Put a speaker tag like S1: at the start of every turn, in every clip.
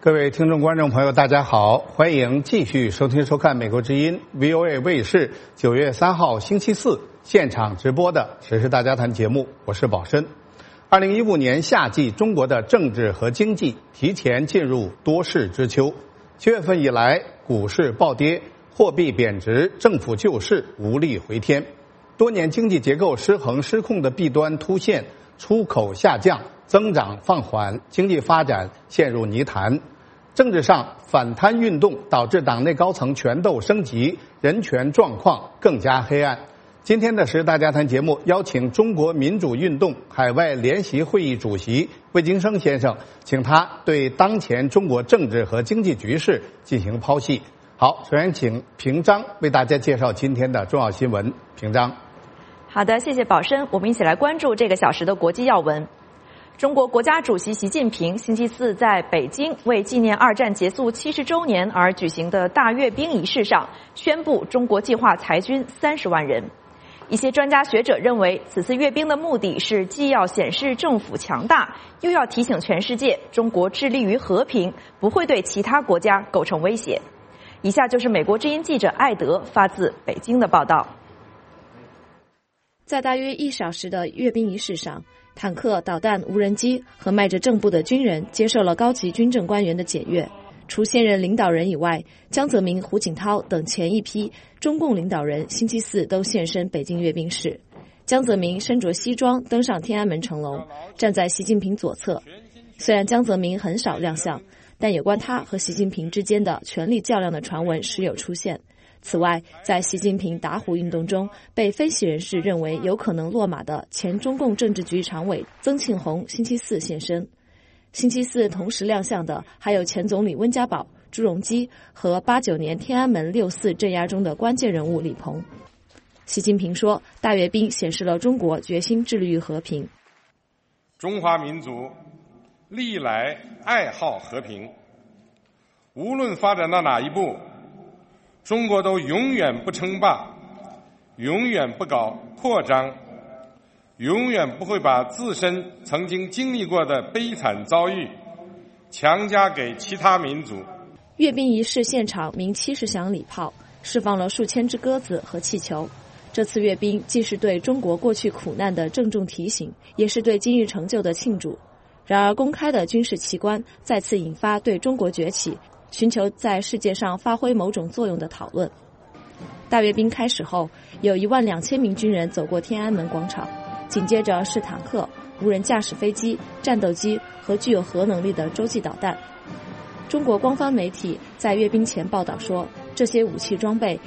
S1: 各位听众观众朋友大家好，欢迎继续收听收看美国之音 VOA 卫视9月3号星期四现场直播的时事大家谈节目，我是宝申。2015年夏季，中国的政治和经济提前进入多事之秋。7月份以来，股市暴跌，货币贬值，政府救市无力回天，多年经济结构失衡失控的弊端凸现，出口下降，增长放缓，经济发展陷入泥潭。政治上反贪运动导致党内高层权斗升级，人权状况更加黑暗。今天的时事大家谈节目邀请中国民主运动海外联席会议主席魏京生先生，请他对当前中国政治和经济局势进行剖析。好，首先请平章为大家介绍今天的重要新闻。平章。
S2: 好的，谢谢宝申，我们一起来关注这个小时的国际要闻。中国国家主席习近平星期四在北京为纪念二战结束70周年而举行的大阅兵仪式上宣布，中国计划裁军30万人。一些专家学者认为，此次阅兵的目的是既要显示政府强大，又要提醒全世界中国致力于和平，不会对其他国家构成威胁。以下就是美国之音记者艾德发自北京的报道。
S3: 在大约1小时的阅兵仪式上，坦克、导弹、无人机和迈着正步的军人接受了高级军政官员的检阅。除现任领导人以外，江泽民、胡锦涛等前一批中共领导人星期四都现身北京阅兵式。江泽民身着西装登上天安门城楼，站在习近平左侧。虽然江泽民很少亮相，但有关他和习近平之间的权力较量的传闻时有出现。此外，在习近平打虎运动中被分析人士认为有可能落马的前中共政治局常委曾庆红星期四现身。星期四同时亮相的还有前总理温家宝、朱镕基和89年天安门6·4镇压中的关键人物李鹏。习近平说，大阅兵显示了中国决心致力于和平。
S4: 中华民族历来爱好和平，无论发展到哪一步，中国都永远不称霸，永远不搞扩张，永远不会把自身曾经经历过的悲惨遭遇强加给其他民族。
S3: 阅兵仪式现场鸣70响礼炮，释放了数千只鸽子和气球。这次阅兵既是对中国过去苦难的郑重提醒，也是对今日成就的庆祝。然而，公开的军事奇观再次引发对中国崛起寻求在世界上发挥某种作用的讨论。大阅兵开始后，有12000名军人走过天安门广场，紧接着是坦克、无人驾驶飞机、战斗机和具有核能力的洲际导弹。中国官方媒体在阅兵前报道说，这些武器装备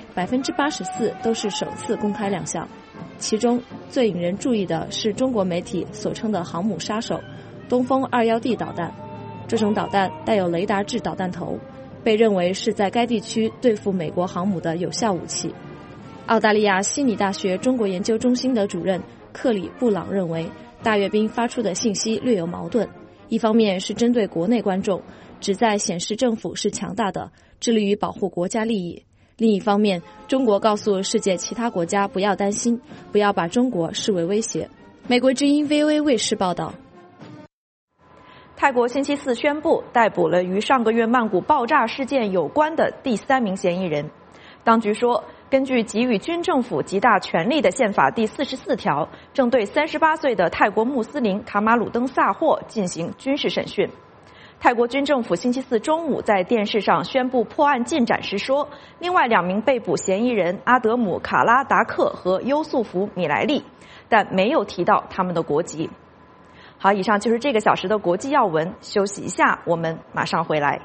S3: 84%都是首次公开亮相。其中最引人注意的是中国媒体所称的航母杀手东风21D 导弹。这种导弹带有雷达制导弹头，被认为是在该地区对付美国航母的有效武器。澳大利亚悉尼大学中国研究中心的主任克里布朗认为，大阅兵发出的信息略有矛盾，一方面是针对国内观众，旨在显示政府是强大的，致力于保护国家利益；另一方面，中国告诉世界其他国家不要担心，不要把中国视为威胁。美国之音 VOA 卫视报道。
S2: 泰国星期四宣布逮捕了与上个月曼谷爆炸事件有关的第3名嫌疑人。当局说，根据给予军政府极大权力的宪法第44条，正对38岁的泰国穆斯林卡马鲁登萨霍进行军事审讯。泰国军政府星期四中午在电视上宣布破案进展时说，另外2名被捕嫌疑人阿德姆·卡拉达克和优素福·米莱利，但没有提到他们的国籍。好，以上就是这个小时的国际要闻，休息一下，我们马上回来。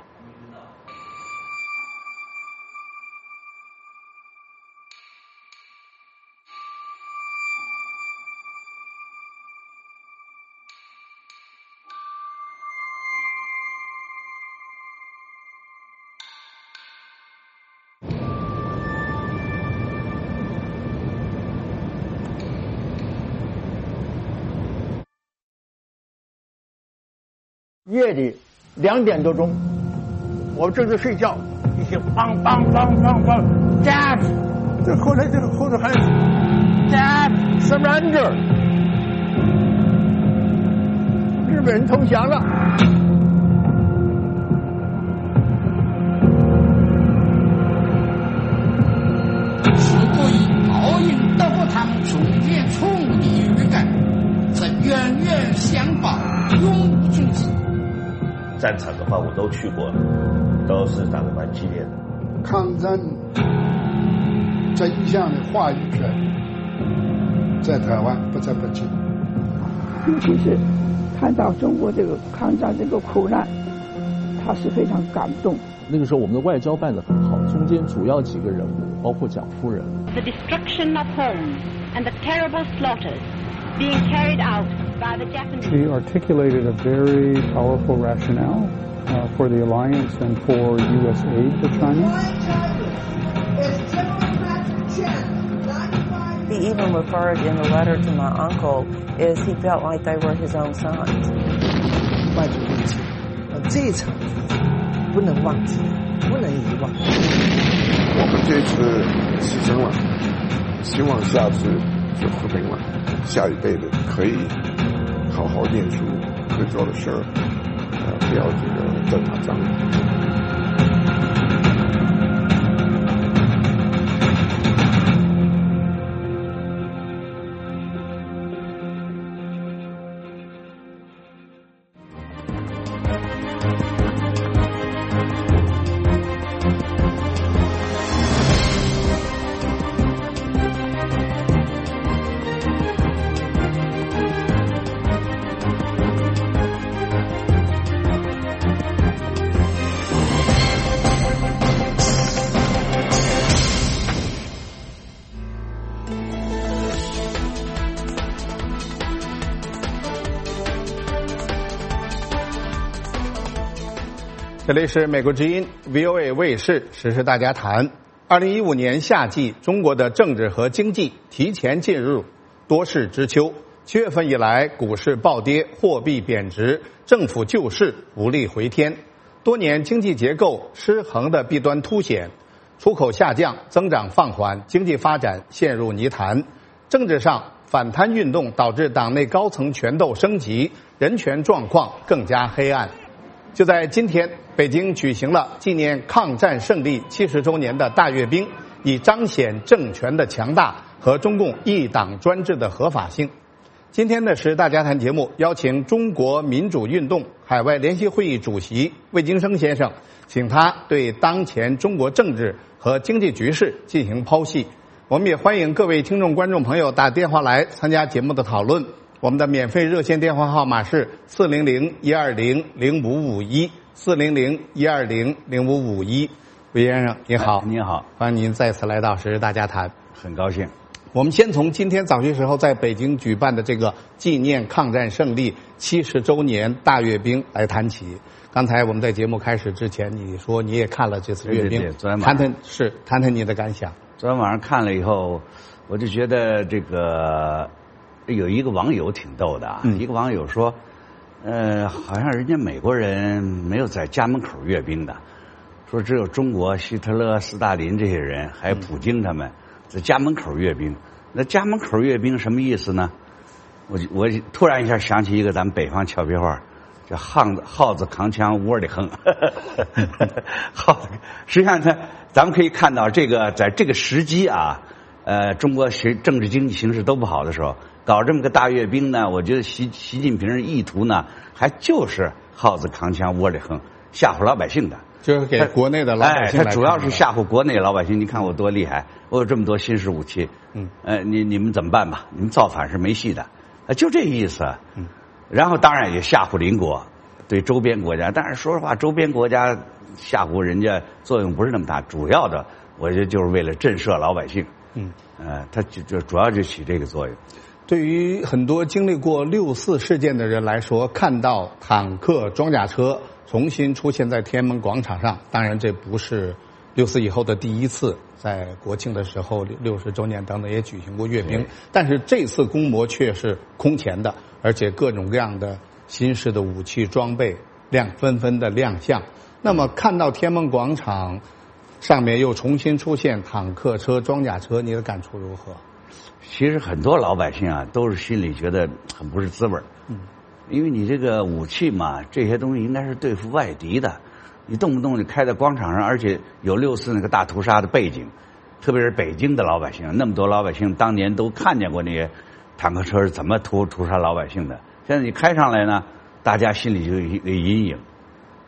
S5: 夜里2点多钟，我正在睡觉，一些梆梆梆梆梆 ，Jab， 这后来还 Jab surrender， 日本人投降了。
S6: 战场的话，我都去过了，都是打得蛮激烈的。
S7: 抗战真相的话语权在台湾不在北京，
S8: 尤其是看到中国这个抗战这个苦难，他是非常感动。
S9: 那个时候我们的外交办得很好，中间主要几个人物包括蒋夫人。
S10: The destruction of homes and the terrible slaughters being carried out by the Japanese.
S11: She articulated a very powerful rationale for the alliance and for U.S. aid to China.
S12: He even referred in a letter to my uncle is he felt like they were his own sons.
S13: 外族入侵，这一场不能忘记，不能遗忘。
S14: 我们这次牺牲了，希望下次就和平了，下一辈子可以好好念书，会做的事儿，不要这个在打仗。
S1: 这里是美国之音 VOA 卫视时事大家谈。2015年夏季，中国的政治和经济提前进入多事之秋。7月份以来，股市暴跌，货币贬值，政府救市无力回天，多年经济结构失衡的弊端凸显，出口下降，增长放缓，经济发展陷入泥潭。政治上，反贪运动导致党内高层权斗升级，人权状况更加黑暗。就在今天，北京举行了纪念抗战胜利70周年的大阅兵，以彰显政权的强大和中共一党专制的合法性。今天的时大家谈节目邀请中国民主运动海外联席会议主席魏京生先生，请他对当前中国政治和经济局势进行剖析。我们也欢迎各位听众观众朋友打电话来参加节目的讨论。我们的免费热线电话号码是400-120-0551，400-120-0551。魏先生您好。
S6: 您好，
S1: 欢迎您再次来到时事大家谈。
S6: 很高兴。
S1: 我们先从今天早些时候在北京举办的这个纪念抗战胜利70周年大阅兵来谈起。刚才我们在节目开始之前，你说你也看了这次阅兵，
S6: 对，昨天
S1: 晚上谈谈你的感想。
S6: 昨天晚上看了以后，我就觉得这个有一个网友挺逗的啊，一个网友说，好像人家美国人没有在家门口阅兵的，说只有中国希特勒、斯大林这些人，还有普京他们在家门口阅兵。那家门口阅兵什么意思呢？我突然一下想起一个咱们北方俏皮话，叫耗子扛枪窝里横。耗子，实际上咱们可以看到这个在这个时机啊，中国政治经济形势都不好的时候，搞这么个大阅兵呢，我觉得习近平的意图呢，还就是耗子扛枪窝里横，吓唬老百姓的。
S1: 就是给国内的老百姓来看的。
S6: 他主要是吓唬国内老百姓。你看我多厉害，我有这么多新式武器。你们怎么办吧？你们造反是没戏的。就这意思。然后当然也吓唬邻国，对周边国家。但是说实话，周边国家吓唬人家作用不是那么大，主要的我觉得就是为了震慑老百姓。他就主要就起这个作用。
S1: 对于很多经历过6·4事件的人来说，看到坦克、装甲车重新出现在天安门广场上，当然这不是6·4以后的第一次，在国庆的时候60周年等等也举行过阅兵，但是这次规模却是空前的，而且各种各样的新式的武器装备纷纷的亮相。那么看到天安门广场上面又重新出现坦克车、装甲车，你的感触如何？
S6: 其实很多老百姓啊，都是心里觉得很不是滋味。因为你这个武器嘛，这些东西应该是对付外敌的，你动不动就开在广场上，而且有6·4那个大屠杀的背景，特别是北京的老百姓，那么多老百姓当年都看见过那些坦克车是怎么屠杀老百姓的。现在你开上来呢，大家心里就有一个阴影。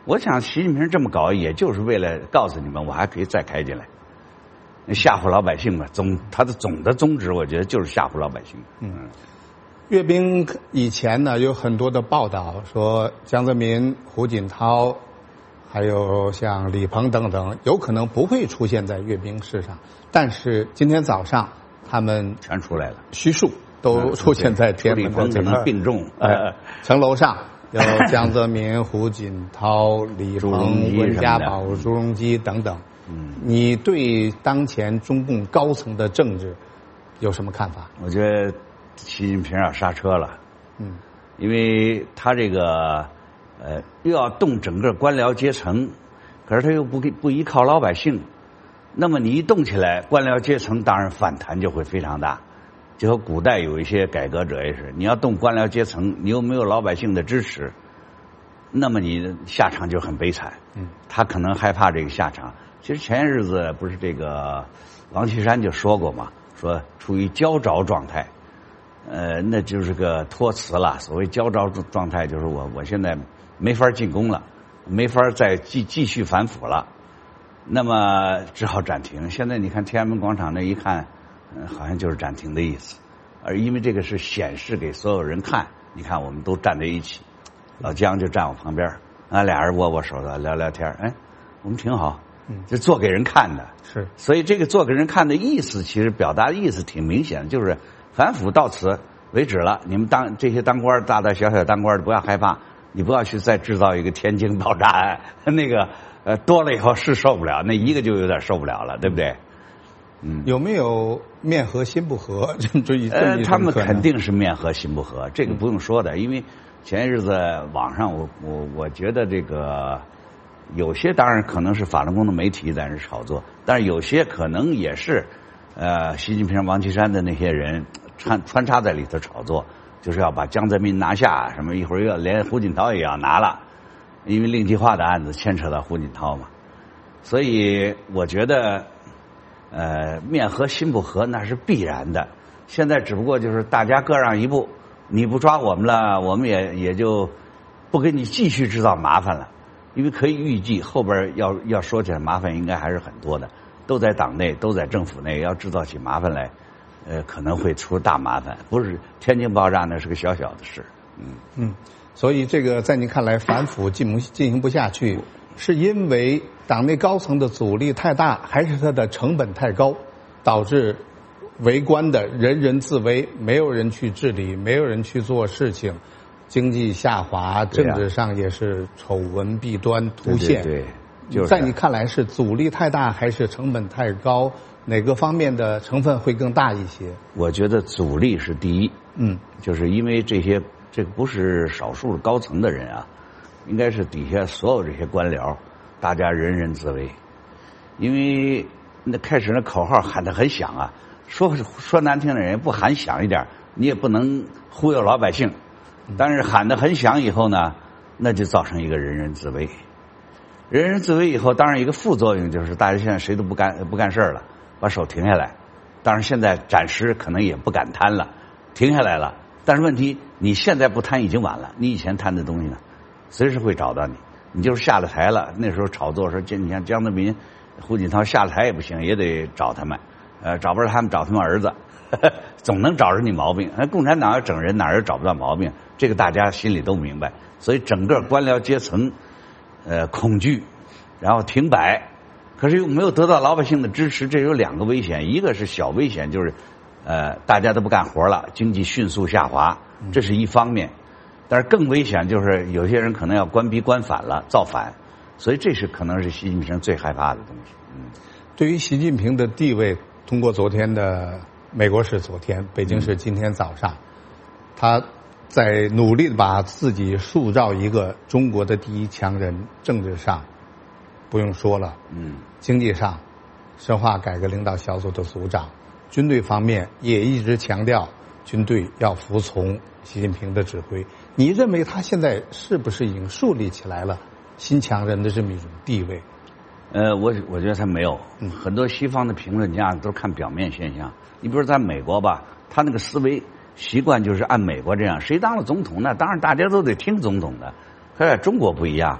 S6: 我想习近平这么搞，也就是为了告诉你们，我还可以再开进来，吓唬老百姓嘛。他的总的宗旨，我觉得就是吓唬老百姓。
S1: 阅兵以前呢，有很多的报道说江泽民、胡锦涛，还有像李鹏等等，有可能不会出现在阅兵式上。但是今天早上他们
S6: 全出来了，
S1: 虚数都出现在天安门的这个
S6: 并重
S1: 城楼上，有江泽民、胡锦涛、李鹏、温家宝、朱镕基等等。你对当前中共高层的政治有什么看法？
S6: 我觉得习近平要刹车了，因为他这个又要动整个官僚阶层，可是他又不依靠老百姓，那么你一动起来，官僚阶层当然反弹就会非常大。就和古代有一些改革者也是，你要动官僚阶层，你又没有老百姓的支持，那么你的下场就很悲惨。他可能害怕这个下场。其实前些日子不是这个王岐山就说过嘛，说处于焦灼状态，那就是个托词了。所谓焦灼状态，就是我现在没法进攻了，没法再继续反腐了，那么只好暂停。现在你看天安门广场那一看，好像就是暂停的意思，而因为这个是显示给所有人看，你看我们都站在一起，老姜就站我旁边，俩人握握手的聊聊天，我们挺好。就做给人看的，
S1: 是，
S6: 所以这个做给人看的意思，其实表达的意思挺明显的，就是反腐到此为止了。你们这些当官大大小小当官的不要害怕，你不要去再制造一个天津爆炸案，那个多了以后是受不了，那一个就有点受不了了，对不对？
S1: 有没有面和心不和？
S6: 他们肯定是面和心不和，这个不用说的，因为前些日子网上我觉得这个。有些当然可能是法轮功的媒体在那炒作，但是有些可能也是习近平、王岐山的那些人穿插在里头炒作，就是要把江泽民拿下，什么一会儿又连胡锦涛也要拿了，因为令计划的案子牵扯到胡锦涛嘛。所以我觉得面和心不和那是必然的，现在只不过就是大家各让一步，你不抓我们了，我们也就不给你继续制造麻烦了。因为可以预计后边要说起来麻烦应该还是很多的，都在党内，都在政府内，要制造起麻烦来，可能会出大麻烦。不是天津爆炸那是个小小的事。
S1: 所以这个在您看来，反腐进行不下去，是因为党内高层的阻力太大，还是它的成本太高，导致为官的人人自危，没有人去治理，没有人去做事情。经济下滑，政治上也是丑闻弊端凸现。
S6: 对，就是
S1: 在你看来是阻力太大还是成本太高？哪个方面的成分会更大一些？
S6: 我觉得阻力是第一。就是因为这个不是少数的高层的人啊，应该是底下所有这些官僚，大家人人自危。因为那开始那口号喊得很响啊，说难听的人不喊响一点，你也不能忽悠老百姓。但是喊得很响以后呢，那就造成一个人人自危。人人自危以后，当然一个副作用就是大家现在谁都不干事了，把手停下来。当然现在暂时可能也不敢贪了，停下来了。但是问题，你现在不贪已经晚了，你以前贪的东西呢，随时会找到你。你就是下了台了，那时候炒作说，你像江泽民、胡锦涛下了台也不行，也得找他们，找不着他们找他们儿子。总能找着你毛病。共产党要整人，哪儿也找不到毛病，这个大家心里都明白。所以整个官僚阶层恐惧，然后停摆，可是又没有得到老百姓的支持，这有两个危险。一个是小危险，就是大家都不干活了，经济迅速下滑，这是一方面。但是更危险就是有些人可能要官逼官反了，造反，所以这是可能是习近平最害怕的东西。
S1: 对于习近平的地位，通过昨天的美国是昨天，北京是今天早上，他在努力的把自己塑造一个中国的第一强人。政治上不用说了，经济上深化改革领导小组的组长，军队方面也一直强调军队要服从习近平的指挥。你认为他现在是不是已经树立起来了新强人的这么一种地位？
S6: 我觉得他没有。很多西方的评论家都看表面现象。你比如在美国吧，他那个思维习惯就是按美国这样，谁当了总统呢？当然大家都得听总统的。可是中国不一样，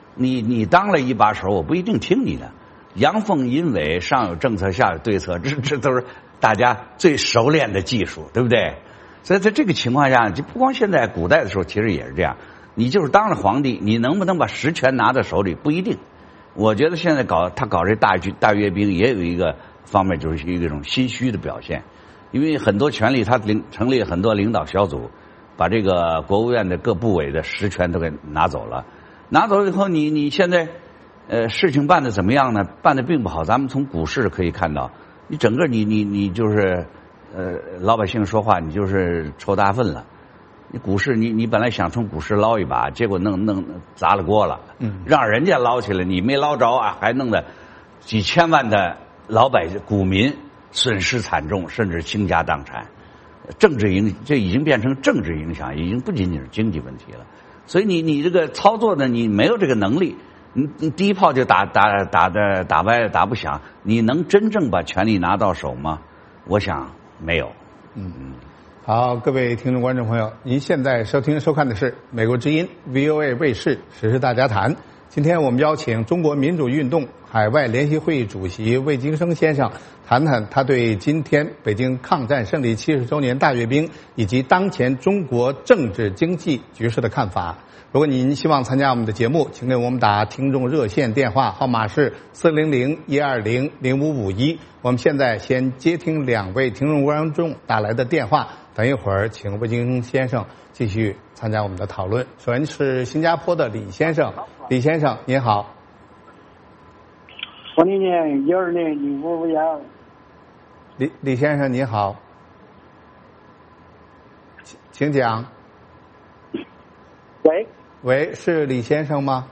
S6: 你当了一把手，我不一定听你的。阳奉阴违，上有政策，下有对策，这都是大家最熟练的技术，对不对？所以在这个情况下，就不光现在，古代的时候其实也是这样。你就是当了皇帝，你能不能把实权拿在手里不一定。我觉得现在他搞这大阅兵也有一个方面，就是一种心虚的表现，因为很多权力他成立很多领导小组，把这个国务院的各部委的实权都给拿走了。拿走了以后，你现在事情办得怎么样呢？办得并不好。咱们从股市可以看到，你整个你就是老百姓说话，你就是抽大粪了。你股市你本来想从股市捞一把，结果弄砸了锅了，让人家捞起来，你没捞着啊，还弄得几千万的老百姓股民损失惨重，甚至倾家荡产。这已经变成政治影响，已经不仅仅是经济问题了。所以你这个操作呢，你没有这个能力，你第一炮就打歪了，打不响，你能真正把权力拿到手吗？我想没有。
S1: 好，各位听众观众朋友，您现在收听收看的是美国之音 VOA 卫视时事大家谈。今天我们邀请中国民主运动海外联席会议主席魏京生先生谈谈他对今天北京抗战胜利70周年大阅兵以及当前中国政治经济局势的看法。如果您希望参加我们的节目，请给我们打听众热线电话，号码是400-120-0551。我们现在先接听2位听众观众打来的电话，等一会儿请魏京先生继续参加我们的讨论。首先是新加坡的李先生，李先生您好。
S15: 20年12年0551。
S1: 李先生您好，请讲。喂，是李先生吗？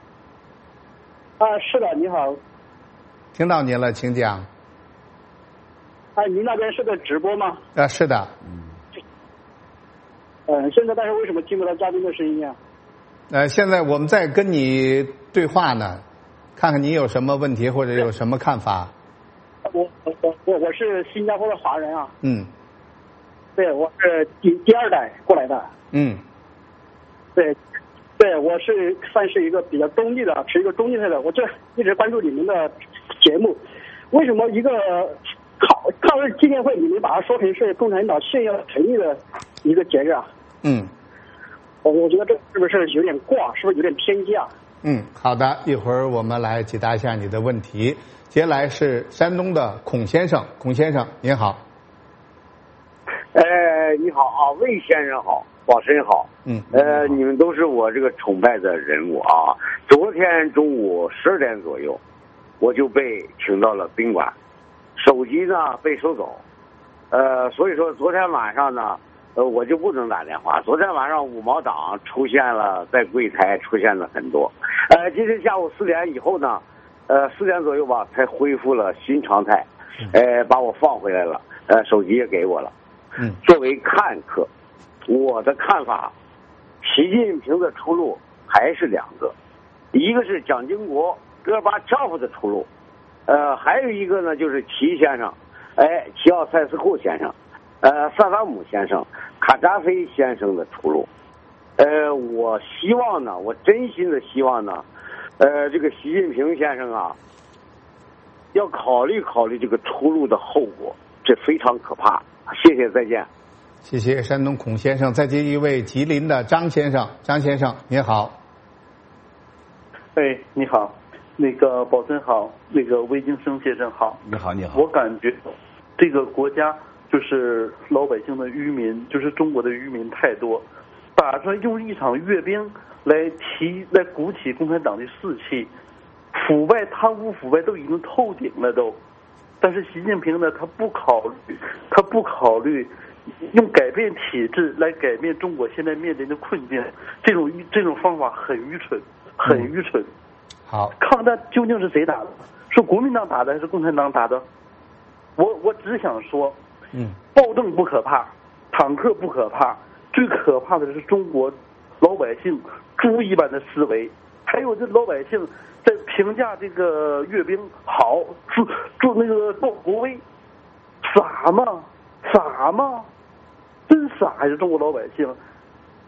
S15: 是的，你好。
S1: 听到您了，请讲。
S15: 您那边是个直播吗？
S1: 是的。
S15: 现在但是为什么听不到嘉宾的声音啊？
S1: 现在我们在跟你对话呢，看看你有什么问题或者有什么看法。
S15: 我是新加坡的华人啊。对，我是第2代过来的。对，我是算是一个比较中立的，持一个中立态的。我这一直关注你们的节目，为什么一个抗日纪念会你们把它说成是共产党炫耀诚意的一个节日啊？我觉得这是不是有点过，是不是有点偏激啊？
S1: 好的，一会儿我们来解答一下你的问题。接下来是山东的孔先生，孔先生您好。
S16: 你好啊，魏先生好，宝生好。你们都是我这个崇拜的人物啊。昨天中午12点左右，我就被请到了宾馆，手机呢被收走。所以说昨天晚上呢，我就不能打电话。昨天晚上5毛党出现了，在柜台出现了很多。今天下午4点以后呢，4点左右吧，才恢复了新常态。把我放回来了，手机也给我了。作为看客，我的看法，习近平的出路还是2个，一个是蒋经国、戈尔巴乔夫的出路，还有一个呢就是齐先生，齐奥塞斯库先生，萨达姆先生、卡扎菲先生的出路。我希望呢，我真心的希望呢，这个习近平先生啊，要考虑考虑这个出路的后果，这非常可怕。谢谢，再见。
S1: 谢谢山东孔先生。再接一位吉林的张先生，张先生您好。
S17: 你好，那个宝森好，那个魏京生先生好。
S6: 你好，你好。
S17: 我感觉这个国家就是老百姓的愚民，就是中国的愚民太多，打算用一场阅兵来鼓起共产党的士气，腐败、贪污、腐败都已经透顶了都。但是习近平呢，他不考虑用改变体制来改变中国现在面临的困境，这种方法很愚蠢，很愚蠢。
S1: 好，
S17: 抗战究竟是谁打的？是国民党打的还是共产党打的？我只想说，暴政不可怕，坦克不可怕，最可怕的是中国老百姓猪一般的思维，还有这老百姓在评价这个阅兵好，做那个报国威，傻吗？真傻还是中国老百姓？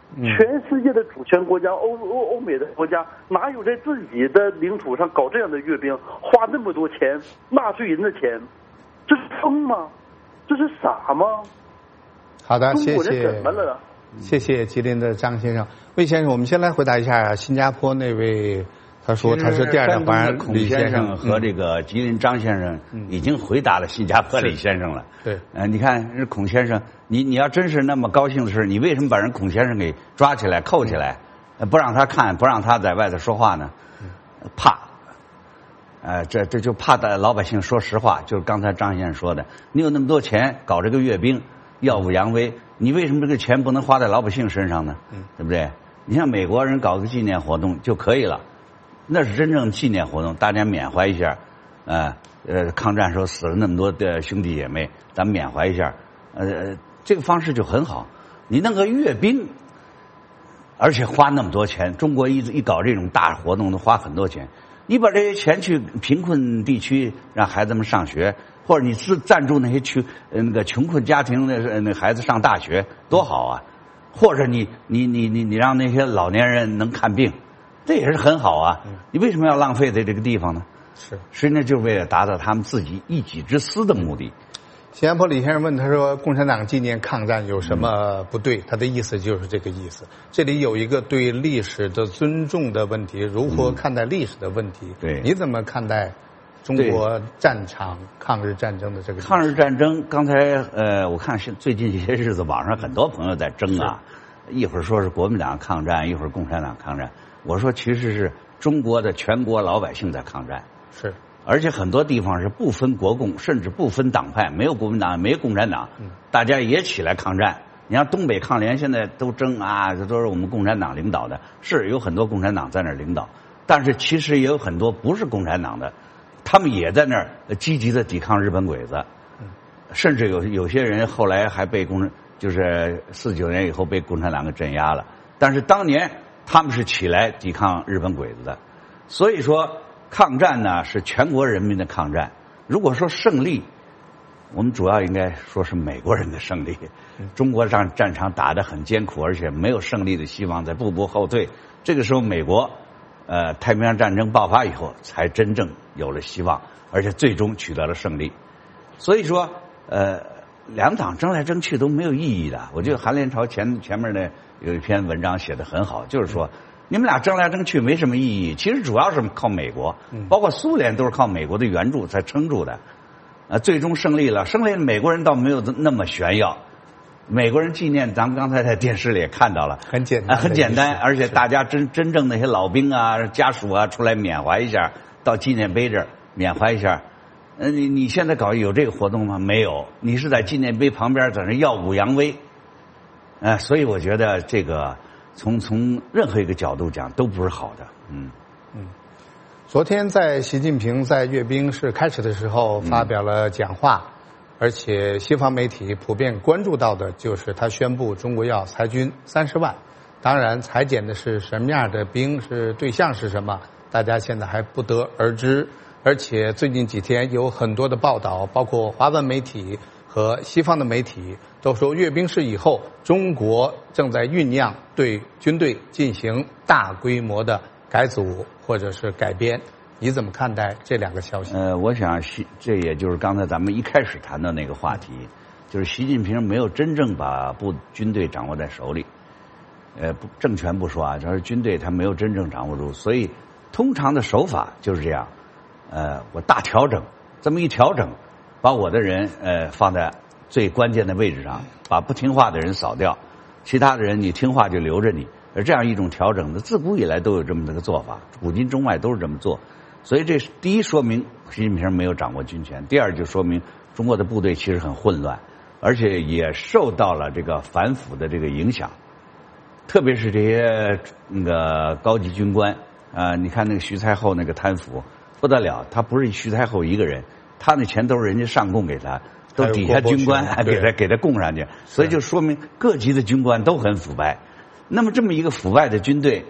S17: 全世界的主权国家，欧美的国家，哪有在自己的领土上搞这样的阅兵，花那么多钱，纳税人的钱，这是疯吗？这是傻吗？
S1: 好的，谢
S17: 中国人
S1: 谢。
S17: 怎么了？
S1: 谢谢吉林的张先生。魏先生，我们先来回答一下新加坡那位，他说他是第二代华人
S6: 孔先生和这个吉林张先生已经回答了新加坡李先生了。
S1: 对，
S6: 你看这孔先生，你要真是那么高兴的事，你为什么把人孔先生给抓起来扣起来，不让他看，不让他在外头说话呢？怕。这就怕的老百姓说实话，就是刚才张先生说的，你有那么多钱搞这个阅兵，耀武扬威，你为什么这个钱不能花在老百姓身上呢？对不对？你像美国人搞个纪念活动就可以了，那是真正纪念活动，大家缅怀一下，抗战时候死了那么多的兄弟姐妹，咱们缅怀一下，这个方式就很好。你弄个阅兵，而且花那么多钱，中国一搞这种大活动都花很多钱。你把这些钱去贫困地区让孩子们上学，或者你赞助那些那个穷困家庭的那孩子上大学，多好啊！或者你让那些老年人能看病，这也是很好啊。你为什么要浪费在这个地方呢？
S1: 是，
S6: 实际上就是为了达到他们自己一己之私的目的。
S1: 新加坡李先生问他说：“共产党纪念抗战有什么不对？”他的意思就是这个意思。这里有一个对历史的尊重的问题，如何看待历史的问题。
S6: 对，
S1: 你怎么看待中国战场抗日战争的这个？
S6: 抗日战争，刚才我看最近这些日子网上很多朋友在争啊，一会儿说是国民党抗战，一会儿共产党抗战。我说其实是中国的全国老百姓在抗战。
S1: 是。
S6: 而且很多地方是不分国共，甚至不分党派，没有国民党，没有共产党，大家也起来抗战。你像东北抗联现在都争啊，这都是我们共产党领导的，是有很多共产党在那儿领导，但是其实也有很多不是共产党的，他们也在那儿积极的抵抗日本鬼子，甚至有些人后来还被就是49年以后被共产党给镇压了，但是当年他们是起来抵抗日本鬼子的，所以说。抗战呢是全国人民的抗战。如果说胜利，我们主要应该说是美国人的胜利。中国上战场打得很艰苦，而且没有胜利的希望，在步步后退。这个时候，美国太平洋战争爆发以后，才真正有了希望，而且最终取得了胜利。所以说，两党争来争去都没有意义的。我觉得韩连朝前面呢有一篇文章写得很好，就是说。你们俩争来争去没什么意义，其实主要是靠美国，包括苏联都是靠美国的援助才撑住的，最终胜利了。胜利美国人倒没有那么炫耀，美国人纪念咱们刚才在电视里也看到了，
S1: 很简单，
S6: 很简单，而且大家真正那些老兵啊、家属啊出来缅怀一下，到纪念碑这儿缅怀一下。你现在搞有这个活动吗？没有，你是在纪念碑旁边在那耀武扬威，所以我觉得这个。从任何一个角度讲都不是好的。
S1: 昨天在习近平在阅兵式开始的时候发表了讲话，而且西方媒体普遍关注到的就是他宣布中国要裁军30万。当然，裁减的是什么样的兵，是对象是什么，大家现在还不得而知。而且最近几天有很多的报道，包括华文媒体和西方的媒体都说，阅兵式以后，中国正在酝酿对军队进行大规模的改组或者是改编。你怎么看待这两个消息？
S6: 我想这也就是刚才咱们一开始谈的那个话题，就是习近平没有真正把军队掌握在手里。政权不说啊，就是军队他没有真正掌握住，所以通常的手法就是这样。我大调整，这么一调整。把我的人放在最关键的位置上，把不听话的人扫掉，其他的人你听话就留着你。而这样一种调整的，自古以来都有这么个做法，古今中外都是这么做。所以这第一说明习近平没有掌握军权，第二就说明中国的部队其实很混乱，而且也受到了这个反腐的这个影响，特别是这些那个高级军官你看那个徐才厚那个贪腐不得了，他不是徐才厚一个人。他那钱都是人家上供给他，都底下军官给他供上去，所以就说明各级的军官都很腐败。那么这么一个腐败的军队，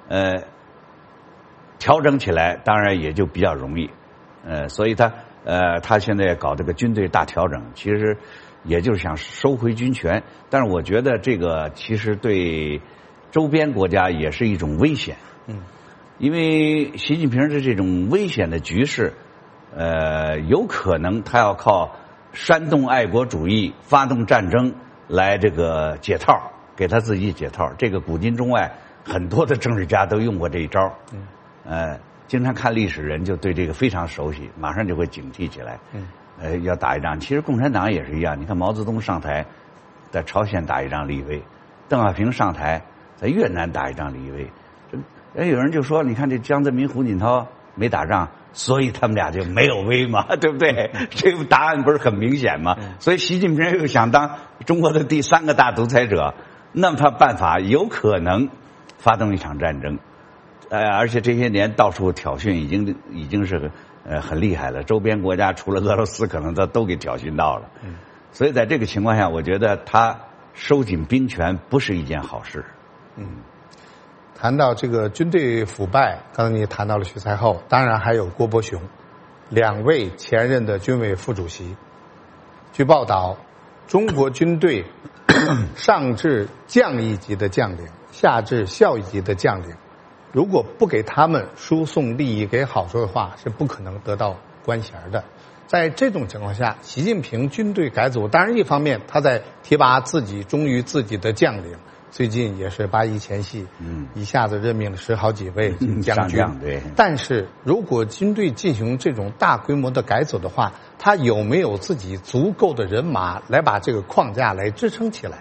S6: 调整起来当然也就比较容易。所以他现在搞这个军队大调整，其实也就是想收回军权。但是我觉得这个其实对周边国家也是一种危险。因为习近平的这种危险的局势，有可能他要靠煽动爱国主义、发动战争来这个解套，给他自己解套。这个古今中外很多的政治家都用过这一招。经常看历史人就对这个非常熟悉，马上就会警惕起来。要打一仗。其实共产党也是一样，你看毛泽东上台，在朝鲜打一仗立威；邓小平上台，在越南打一仗立威。有人就说，你看这江泽民、胡锦涛没打仗，所以他们俩就没有威嘛，对不对？这个答案不是很明显吗？所以习近平又想当中国的第3个大独裁者，那么他办法有可能发动一场战争。而且这些年到处挑衅已经是很厉害了，周边国家除了俄罗斯可能都给挑衅到了。所以在这个情况下，我觉得他收紧兵权不是一件好事。
S1: 谈到这个军队腐败，刚才你谈到了徐才厚，当然还有郭伯雄，2位前任的军委副主席。据报道，中国军队上至将一级的将领，下至校一级的将领，如果不给他们输送利益、给好处的话，是不可能得到官衔的。在这种情况下，习近平军队改组，当然一方面他在提拔自己忠于自己的将领，最近也是8·1前夕，一下子任命了10好几位将军。
S6: 对。
S1: 但是如果军队进行这种大规模的改组的话，他有没有自己足够的人马来把这个框架来支撑起来？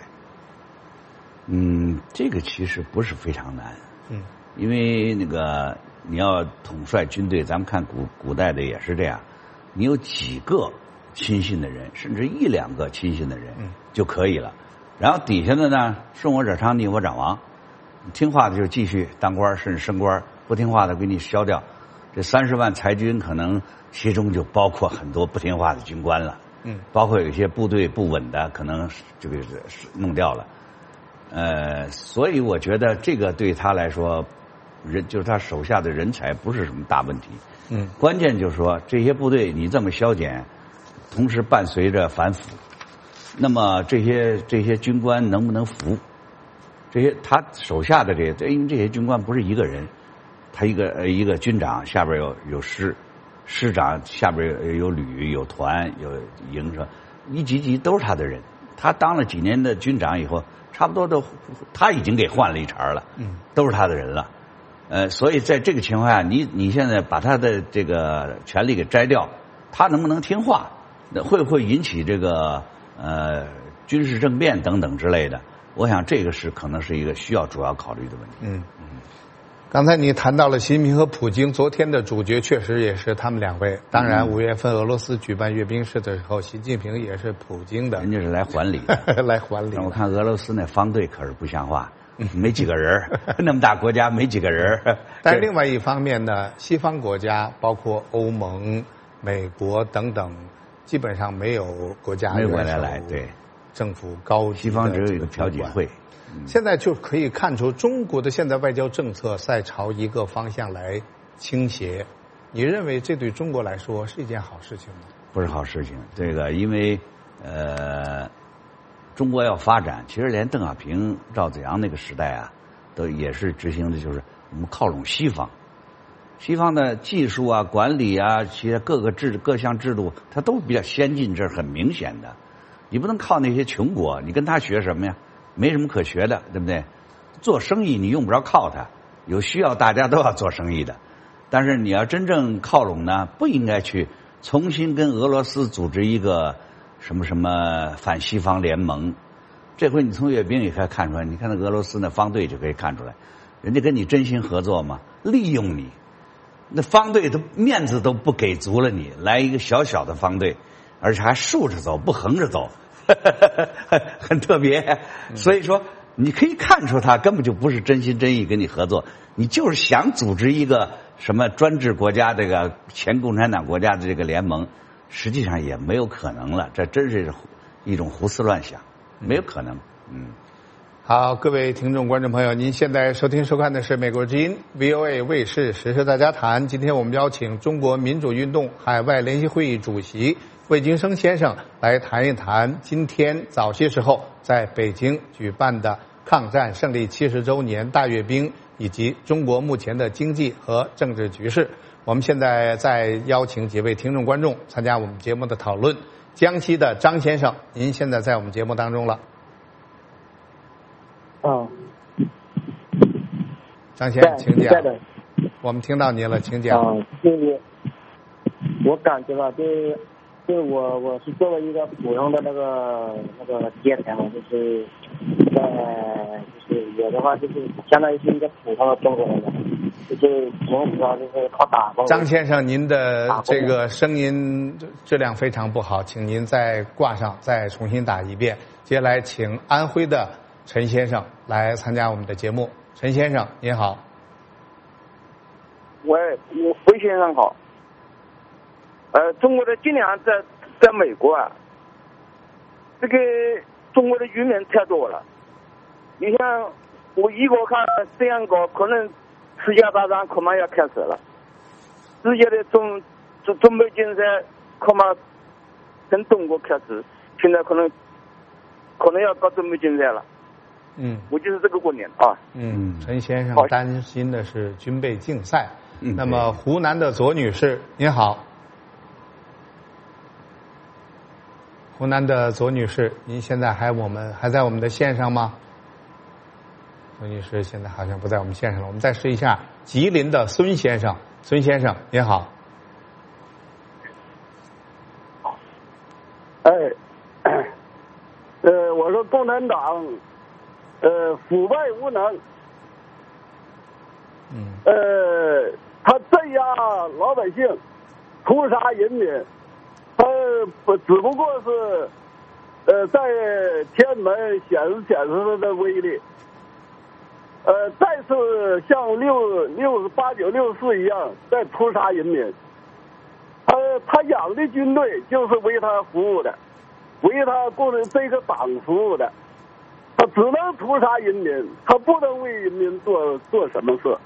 S6: 这个其实不是非常难。因为那个你要统帅军队，咱们看古代的也是这样，你有几个亲信的人，甚至1、2个亲信的人就可以了。然后底下的呢，顺我者昌，逆我者亡。听话的就继续当官，甚至升官；不听话的给你消掉。这30万裁军，可能其中就包括很多不听话的军官了。包括有一些部队不稳的，可能就给弄掉了。所以我觉得这个对他来说，就是他手下的人才不是什么大问题。关键就是说这些部队你这么削减，同时伴随着反腐，那么这些军官能不能服？这些他手下的这些，因为这些军官不是一个人，他一个军长下边有师长下边有旅有团有营，一级都是他的人。他当了几年的军长以后，差不多他已经给换了一茬了，都是他的人了。所以在这个情况下，你现在把他的这个权力给摘掉，他能不能听话？会不会引起这个军事政变等等之类的？我想这个可能是一个需要主要考虑的问题。
S1: 刚才你谈到了习近平和普京，昨天的主角确实也是他们2位。当然5月份俄罗斯举办阅兵式的时候，习近平也是普京的，
S6: 人家是来还礼
S1: 来还礼。
S6: 我看俄罗斯那方队可是不像话，没几个人，那么大国家没几个人。
S1: 但另外一方面呢，西方国家包括欧盟、美国等等，基本上没有国家
S6: 没有来对
S1: 政府高级的，
S6: 西方只有一个调解会。
S1: 现在就可以看出中国的现在外交政策在朝一个方向来倾斜。你认为这对中国来说是一件好事情吗？
S6: 不是好事情。这个因为中国要发展，其实连邓小平、赵紫阳那个时代啊，都也是执行的就是我们靠拢西方。西方的技术啊、管理啊，其实各项制度，它都比较先进，这是很明显的。你不能靠那些穷国，你跟他学什么呀？没什么可学的，对不对？做生意你用不着靠他，有需要大家都要做生意的。但是你要真正靠拢呢，不应该去重新跟俄罗斯组织一个什么反西方联盟。这回你从阅兵也可以看出来，你看那俄罗斯那方队就可以看出来，人家跟你真心合作嘛，利用你。那方队的面子都不给足了你，来一个小小的方队，而且还竖着走不横着走。很特别，所以说你可以看出他根本就不是真心真意跟你合作，你就是想组织一个什么专制国家，这个前共产党国家的这个联盟，实际上也没有可能了，这真是一种胡思乱想，没有可能。
S1: 好，各位听众观众朋友，您现在收听收看的是美国之音 VOA 卫视时事大家谈。今天我们邀请中国民主运动海外联席会议主席、 魏金生先生来谈一谈今天早些时候在北京举办的抗战胜利70周年大阅兵以及中国目前的经济和政治局势。我们现在再邀请几位听众观众参加我们节目的讨论。江西的张先生，您现在在我们节目当中了。张先生，请讲。我们听到您了，请讲。
S18: 就是我感觉吧，就是我是作为一个普通的那个阶层，就是有的话就是相当于是一个普通的中国人，就是平时啊就是靠打工。
S1: 张先生，您的这个声音质量非常不好，请您再挂上，再重新打一遍。接下来请安徽的陈先生来参加我们的节目。陈先生，您好。
S19: 喂，魏先生好。中国的今年在美国啊，这个中国的渔民太多了。你像我一个看这样搞，可能世界大战恐怕要开始了。世界的中美竞赛恐怕从中国开始，现在可能要搞中美竞赛了。我就是这个观点啊。
S1: 陈先生担心的是军备竞赛。那么湖南的左女士，您好。湖南的左女士，您现在还在我们的线上吗？左女士现在好像不在我们线上了，我们再试一下。吉林的孙先生，孙先生您好。
S20: 我说共产党腐败无能，他镇压老百姓，屠杀人民，他只不过是在天安门显示他的威力，再次像89、64一样在屠杀人民。他养的军队就是为他服务的，为他这个党服务的，他只能屠杀人民，他不能为人民做什么事。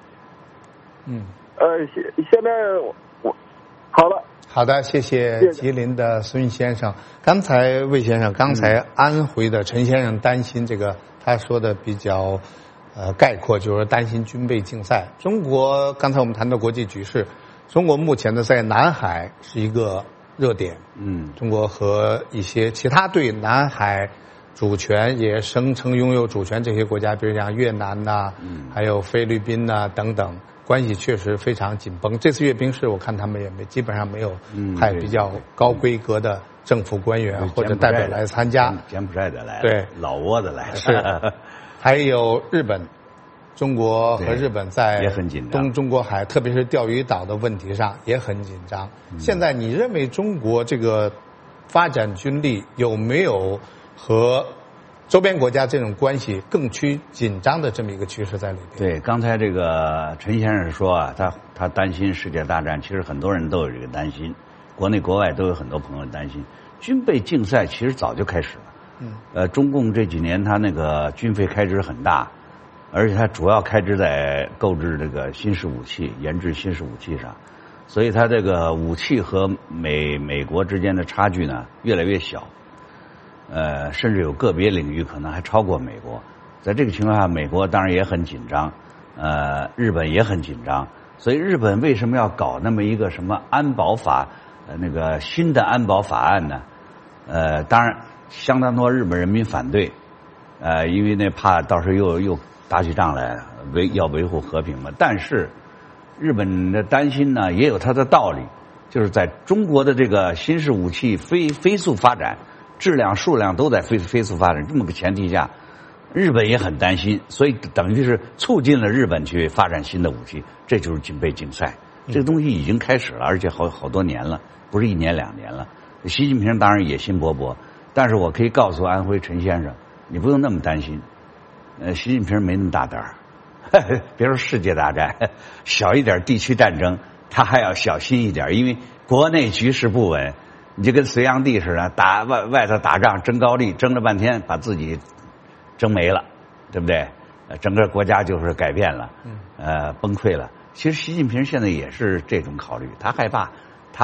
S20: 现在我好了。
S1: 好的，谢谢吉林的孙先生。刚才魏先生，刚才安徽的陈先生担心这个，他说的比较概括，就是担心军备竞赛。中国刚才我们谈到国际局势，中国目前的在南海是一个热点。中国和一些其他对南海主权也声称拥有主权这些国家，比如像越南呐，还有菲律宾呐等等。关系确实非常紧绷。这次阅兵式，我看他们也基本上没有派比较高规格的政府官员或者代表来参加。
S6: 柬埔寨的来了，
S1: 对，
S6: 老挝的来了，
S1: 是。还有日本，中国和日本在东中国海，特别是钓鱼岛的问题上也很紧张。现在你认为中国这个发展军力有没有和周边国家这种关系更趋紧张的这么一个趋势在里边？
S6: 对，刚才这个陈先生说啊，他担心世界大战，其实很多人都有这个担心，国内国外都有很多朋友担心。军备竞赛其实早就开始了。中共这几年他那个军费开支很大，而且他主要开支在购置这个新式武器、研制新式武器上，所以他这个武器和美国之间的差距呢越来越小。甚至有个别领域可能还超过美国。在这个情况下，美国当然也很紧张，日本也很紧张。所以日本为什么要搞那么一个什么安保法，那个新的安保法案呢？当然相当多日本人民反对，因为那怕到时候又打起仗来，要维护和平嘛。但是日本的担心呢也有它的道理，就是在中国的这个新式武器飞速发展。质量、数量都在飞速发展，这么个前提下，日本也很担心，所以等于是促进了日本去发展新的武器，这就是军备竞赛。这个东西已经开始了，而且好多年了，不是1年2年了。习近平当然野心勃勃，但是我可以告诉安徽陈先生，你不用那么担心。习近平没那么大胆儿，别说世界大战，小一点地区战争，他还要小心一点，因为国内局势不稳。你就跟隋炀帝似的，外头打仗争高丽，争了半天把自己争没了，对不对？整个国家就是改变了，崩溃了。其实习近平现在也是这种考虑，他害怕他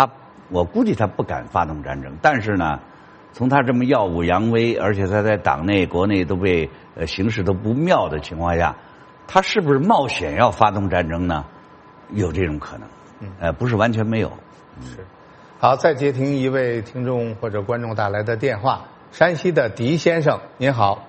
S6: 我估计他不敢发动战争。但是呢，从他这么耀武扬威，而且他在党内国内都被形势都不妙的情况下，他是不是冒险要发动战争呢？有这种可能，不是完全没有。
S1: 是。好，再接听一位听众或者观众打来的电话，山西的狄先生，您好。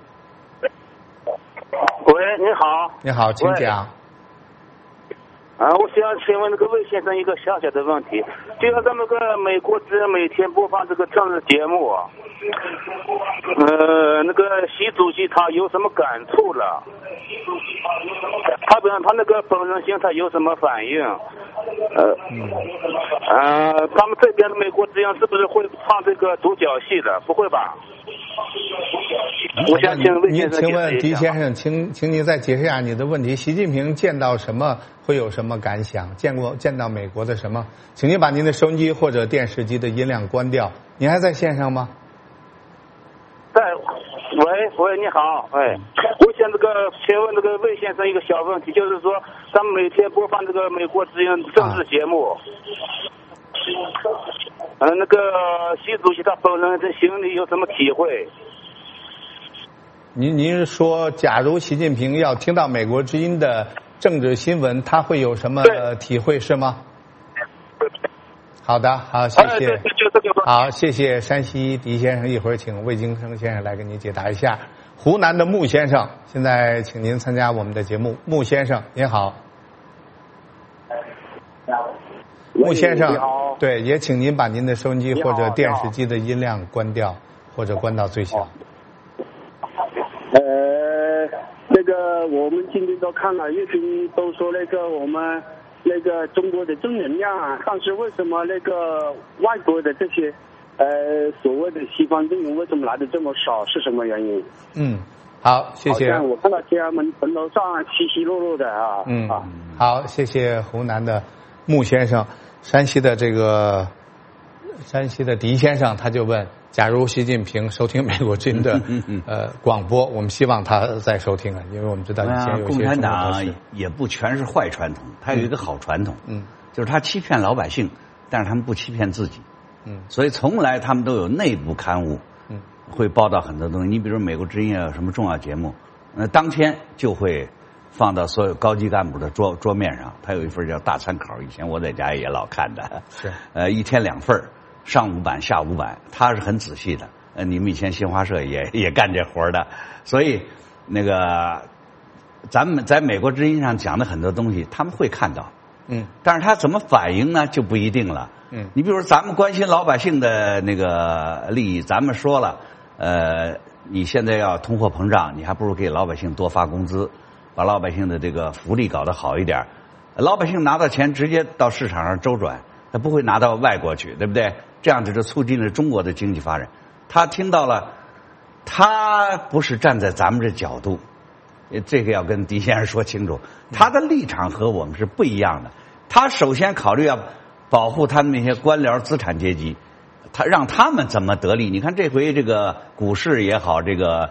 S21: 喂，你好。
S1: 你好，请讲。
S21: 我想请问那个魏先生一个小小的问题，就像咱们个美国每天播放这个政治节目，那个习主席他有什么感触了？他那个本人性他有什么反应？他们这边的美国之音是不是会唱这个独角戏的？不会吧？我想请魏先生
S1: 请问狄先生，请您再解释一下你的问题。习近平见到什么会有什么感想？见到美国的什么？请您把您的收音机或者电视机的音量关掉。您还在线上吗？
S21: 在。喂，你好，我想请问这个魏先生一个小问题，就是说咱们每天播放这个美国之音政治节目，那个习主席他本人的心里有什么体会？
S1: 您说，假如习近平要听到美国之音的政治新闻，他会有什么体会是吗？好的，好，谢谢。好，谢谢山西狄先生，一会儿请魏京生先生来给您解答一下。湖南的穆先生，现在请您参加我们的节目。穆先生，您好。穆先生，对，也请您把您的收音机或者电视机的音量关掉，或者关到最小。
S20: 那个我们今天都看了阅兵，都说那个我们那个中国的正能量啊，但是为什么那个外国的这些所谓的西方阵营为什么来的这么少？是什么原因？
S1: 好，谢谢。
S20: 好像我看到天安门城楼上稀稀落落的啊。
S1: 好，谢谢湖南的穆先生。山西的狄先生他就问，假如习近平收听美国之音的广播，我们希望他再收听啊，因为我们知道以前有些
S6: 共产党也不全是坏传统，他有一个好传统，就是他欺骗老百姓，但是他们不欺骗自己，所以从来他们都有内部刊物，会报道很多东西。你比如美国之音有什么重要节目，当天就会放到所有高级干部的桌面上。他有一份叫大参考，以前我在家也老看的，
S1: 是
S6: 一天2份。上午版下午版，他是很仔细的。你们以前新华社也干这活的，所以那个咱们在美国之音上讲的很多东西，他们会看到。但是他怎么反应呢，就不一定了。你比如说咱们关心老百姓的那个利益，咱们说了，你现在要通货膨胀，你还不如给老百姓多发工资，把老百姓的这个福利搞得好一点。老百姓拿到钱直接到市场上周转，他不会拿到外国去，对不对？这样就是促进了中国的经济发展。他听到了，他不是站在咱们这角度，这个要跟狄先生说清楚，他的立场和我们是不一样的。他首先考虑要保护他们那些官僚资产阶级，他让他们怎么得利。你看这回这个股市也好，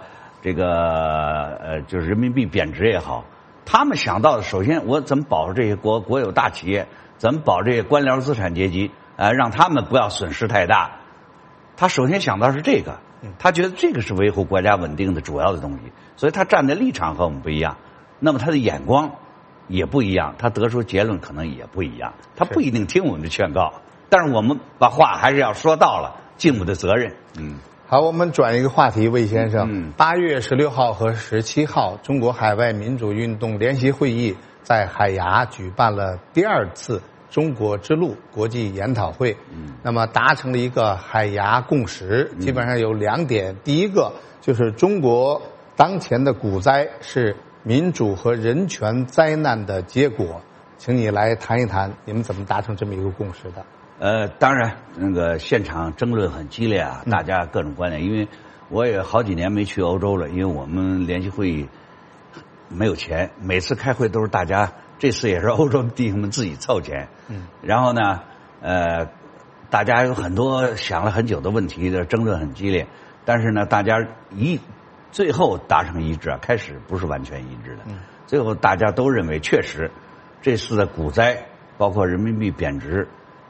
S6: 就是人民币贬值也好，他们想到的首先我怎么保护这些国有大企业，怎么保这些官僚资产阶级，让他们不要损失太大。他首先想到是这个，他觉得这个是维护国家稳定的主要的东西，所以他站的立场和我们不一样，那么他的眼光也不一样，他得出结论可能也不一样，他不一定听我们的劝告，但是我们把话还是要说到了，尽我们的责任。
S1: 好，我们转一个话题，魏先生。8月16号和17号，中国海外民主运动联席会议在海牙举办了第2次中国之路国际研讨会，那么达成了一个海牙共识，基本上有2点。第一个就是中国当前的股灾是民主和人权灾难的结果，请你来谈一谈你们怎么达成这么一个共识的。
S6: 当然那个现场争论很激烈啊，大家各种观点，因为我也好几年没去欧洲了，因为我们联席会议没有钱，每次开会都是大家，这次也是欧洲弟兄们自己凑钱，然后呢大家有很多想了很久的问题的争论很激烈，但是呢大家最后达成一致啊，开始不是完全一致的，最后大家都认为确实这次的股灾包括人民币贬值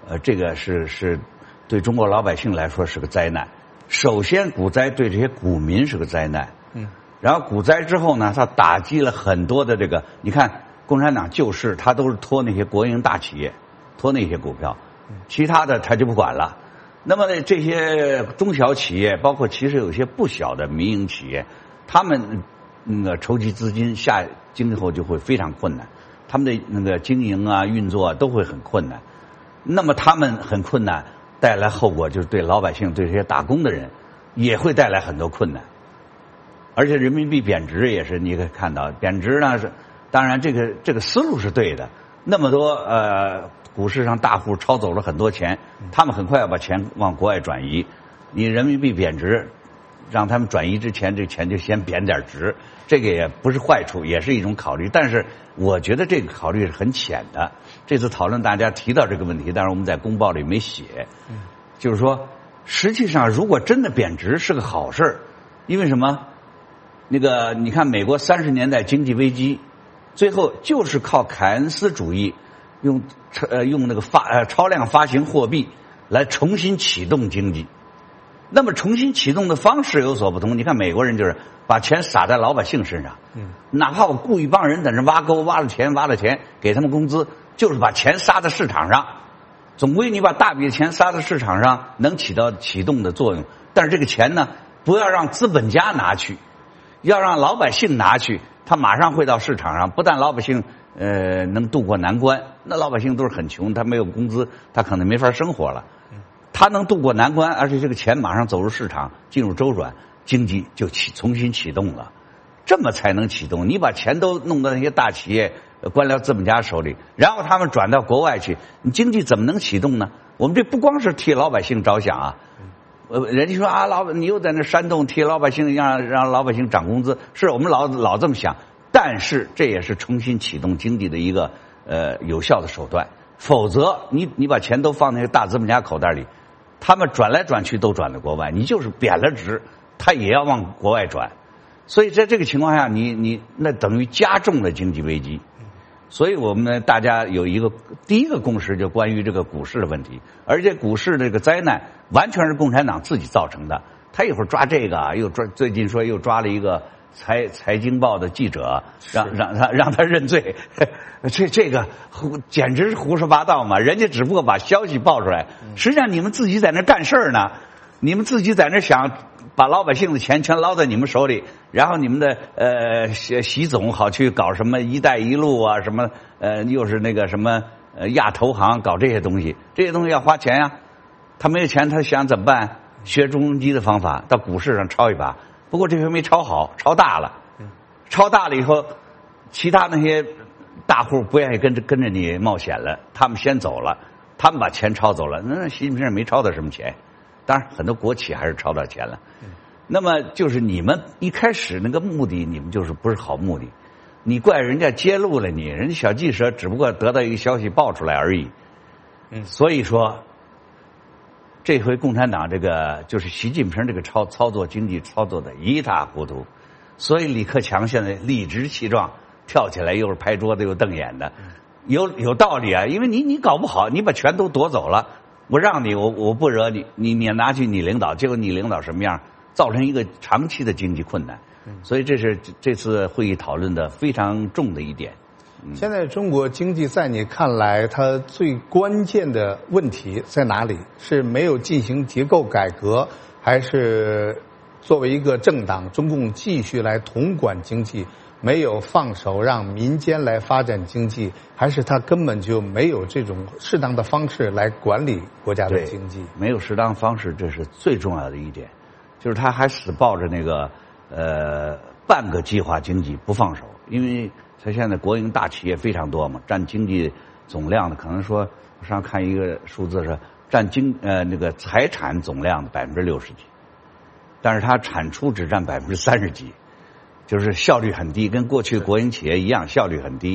S6: 这个是对中国老百姓来说是个灾难。首先，股灾对这些股民是个灾难。然后股灾之后呢，它打击了很多的这个，你看共产党救市，它都是托那些国营大企业，托那些股票，其他的他就不管了。那么呢，这些中小企业，包括其实有些不小的民营企业，他们筹集资金今后就会非常困难，他们的那个经营啊、运作啊都会很困难。那么他们很困难，带来后果就是对老百姓、对这些打工的人也会带来很多困难。而且人民币贬值也是，你可以看到，贬值呢是，当然这个思路是对的。那么多股市上大户抄走了很多钱，他们很快要把钱往国外转移。你人民币贬值，让他们转移之前，这钱就先贬点值，这个也不是坏处，也是一种考虑。但是我觉得这个考虑是很浅的。这次讨论大家提到这个问题，但是我们在公报里没写，就是说，实际上如果真的贬值是个好事，因为什么？那个你看美国30年代经济危机，最后就是靠凯恩斯主义，用那个超量发行货币来重新启动经济。那么重新启动的方式有所不同，你看美国人就是把钱撒在老百姓身上，哪怕我雇一帮人在那挖沟挖了钱给他们工资，就是把钱撒在市场上，总归你把大笔的钱撒在市场上能起到启动的作用。但是这个钱呢，不要让资本家拿去，要让老百姓拿去，他马上会到市场上，不但老百姓能渡过难关，那老百姓都是很穷，他没有工资，他可能没法生活了。他能渡过难关，而且这个钱马上走入市场，进入周转，经济就重新启动了，这么才能启动。你把钱都弄到那些大企业、官僚资本家手里，然后他们转到国外去，你经济怎么能启动呢？我们这不光是替老百姓着想啊。人家说啊，你又在那煽动替老百姓让老百姓涨工资，是我们老这么想，但是这也是重新启动经济的一个有效的手段。否则你把钱都放那个大资本家口袋里，他们转来转去都转到国外，你就是贬了值，他也要往国外转。所以在这个情况下，你那等于加重了经济危机。所以我们大家有第一个共识，就关于这个股市的问题，而且股市这个灾难完全是共产党自己造成的。他一会儿抓这个，最近说又抓了一个财经报的记者，让他认罪，这个简直是胡说八道嘛！人家只不过把消息报出来，实际上你们自己在那干事儿呢，你们自己在那想把老百姓的钱全捞在你们手里，然后你们的习总好去搞什么“一带一路”啊，什么又是那个什么亚投行，搞这些东西，这些东西要花钱呀。他没有钱，他想怎么办？学中庸基的方法，到股市上抄一把。不过这回没抄好，抄大了。抄大了以后，其他那些大户不愿意跟着你冒险了，他们先走了，他们把钱抄走了。那习近平也没抄到什么钱，当然很多国企还是抄到钱了。那么就是你们一开始那个目的，你们就是不是好目的。你怪人家揭露了你，人家小记者只不过得到一个消息爆出来而已。所以说，这回共产党这个就是习近平这个操作经济操作的一塌糊涂，所以李克强现在理直气壮跳起来，又是拍桌子又瞪眼的，有道理啊！因为你搞不好，你把权都夺走了，我让你，我不惹你，你拿去你领导，结果你领导什么样，造成一个长期的经济困难。所以这是这次会议讨论的非常重的一点。
S1: 现在中国经济在你看来，它最关键的问题在哪里？是没有进行结构改革，还是作为一个政党，中共继续来统管经济，没有放手让民间来发展经济，还是他根本就没有这种适当的方式来管理国家的经济？
S6: 没有适当方式，这是最重要的一点，就是他还死抱着那个半个计划经济不放手，因为他现在国营大企业非常多嘛，占经济总量的，可能说我上看一个数字是占那个财产总量的60%几，但是它产出只占30%几，就是效率很低，跟过去国营企业一样，效率很低。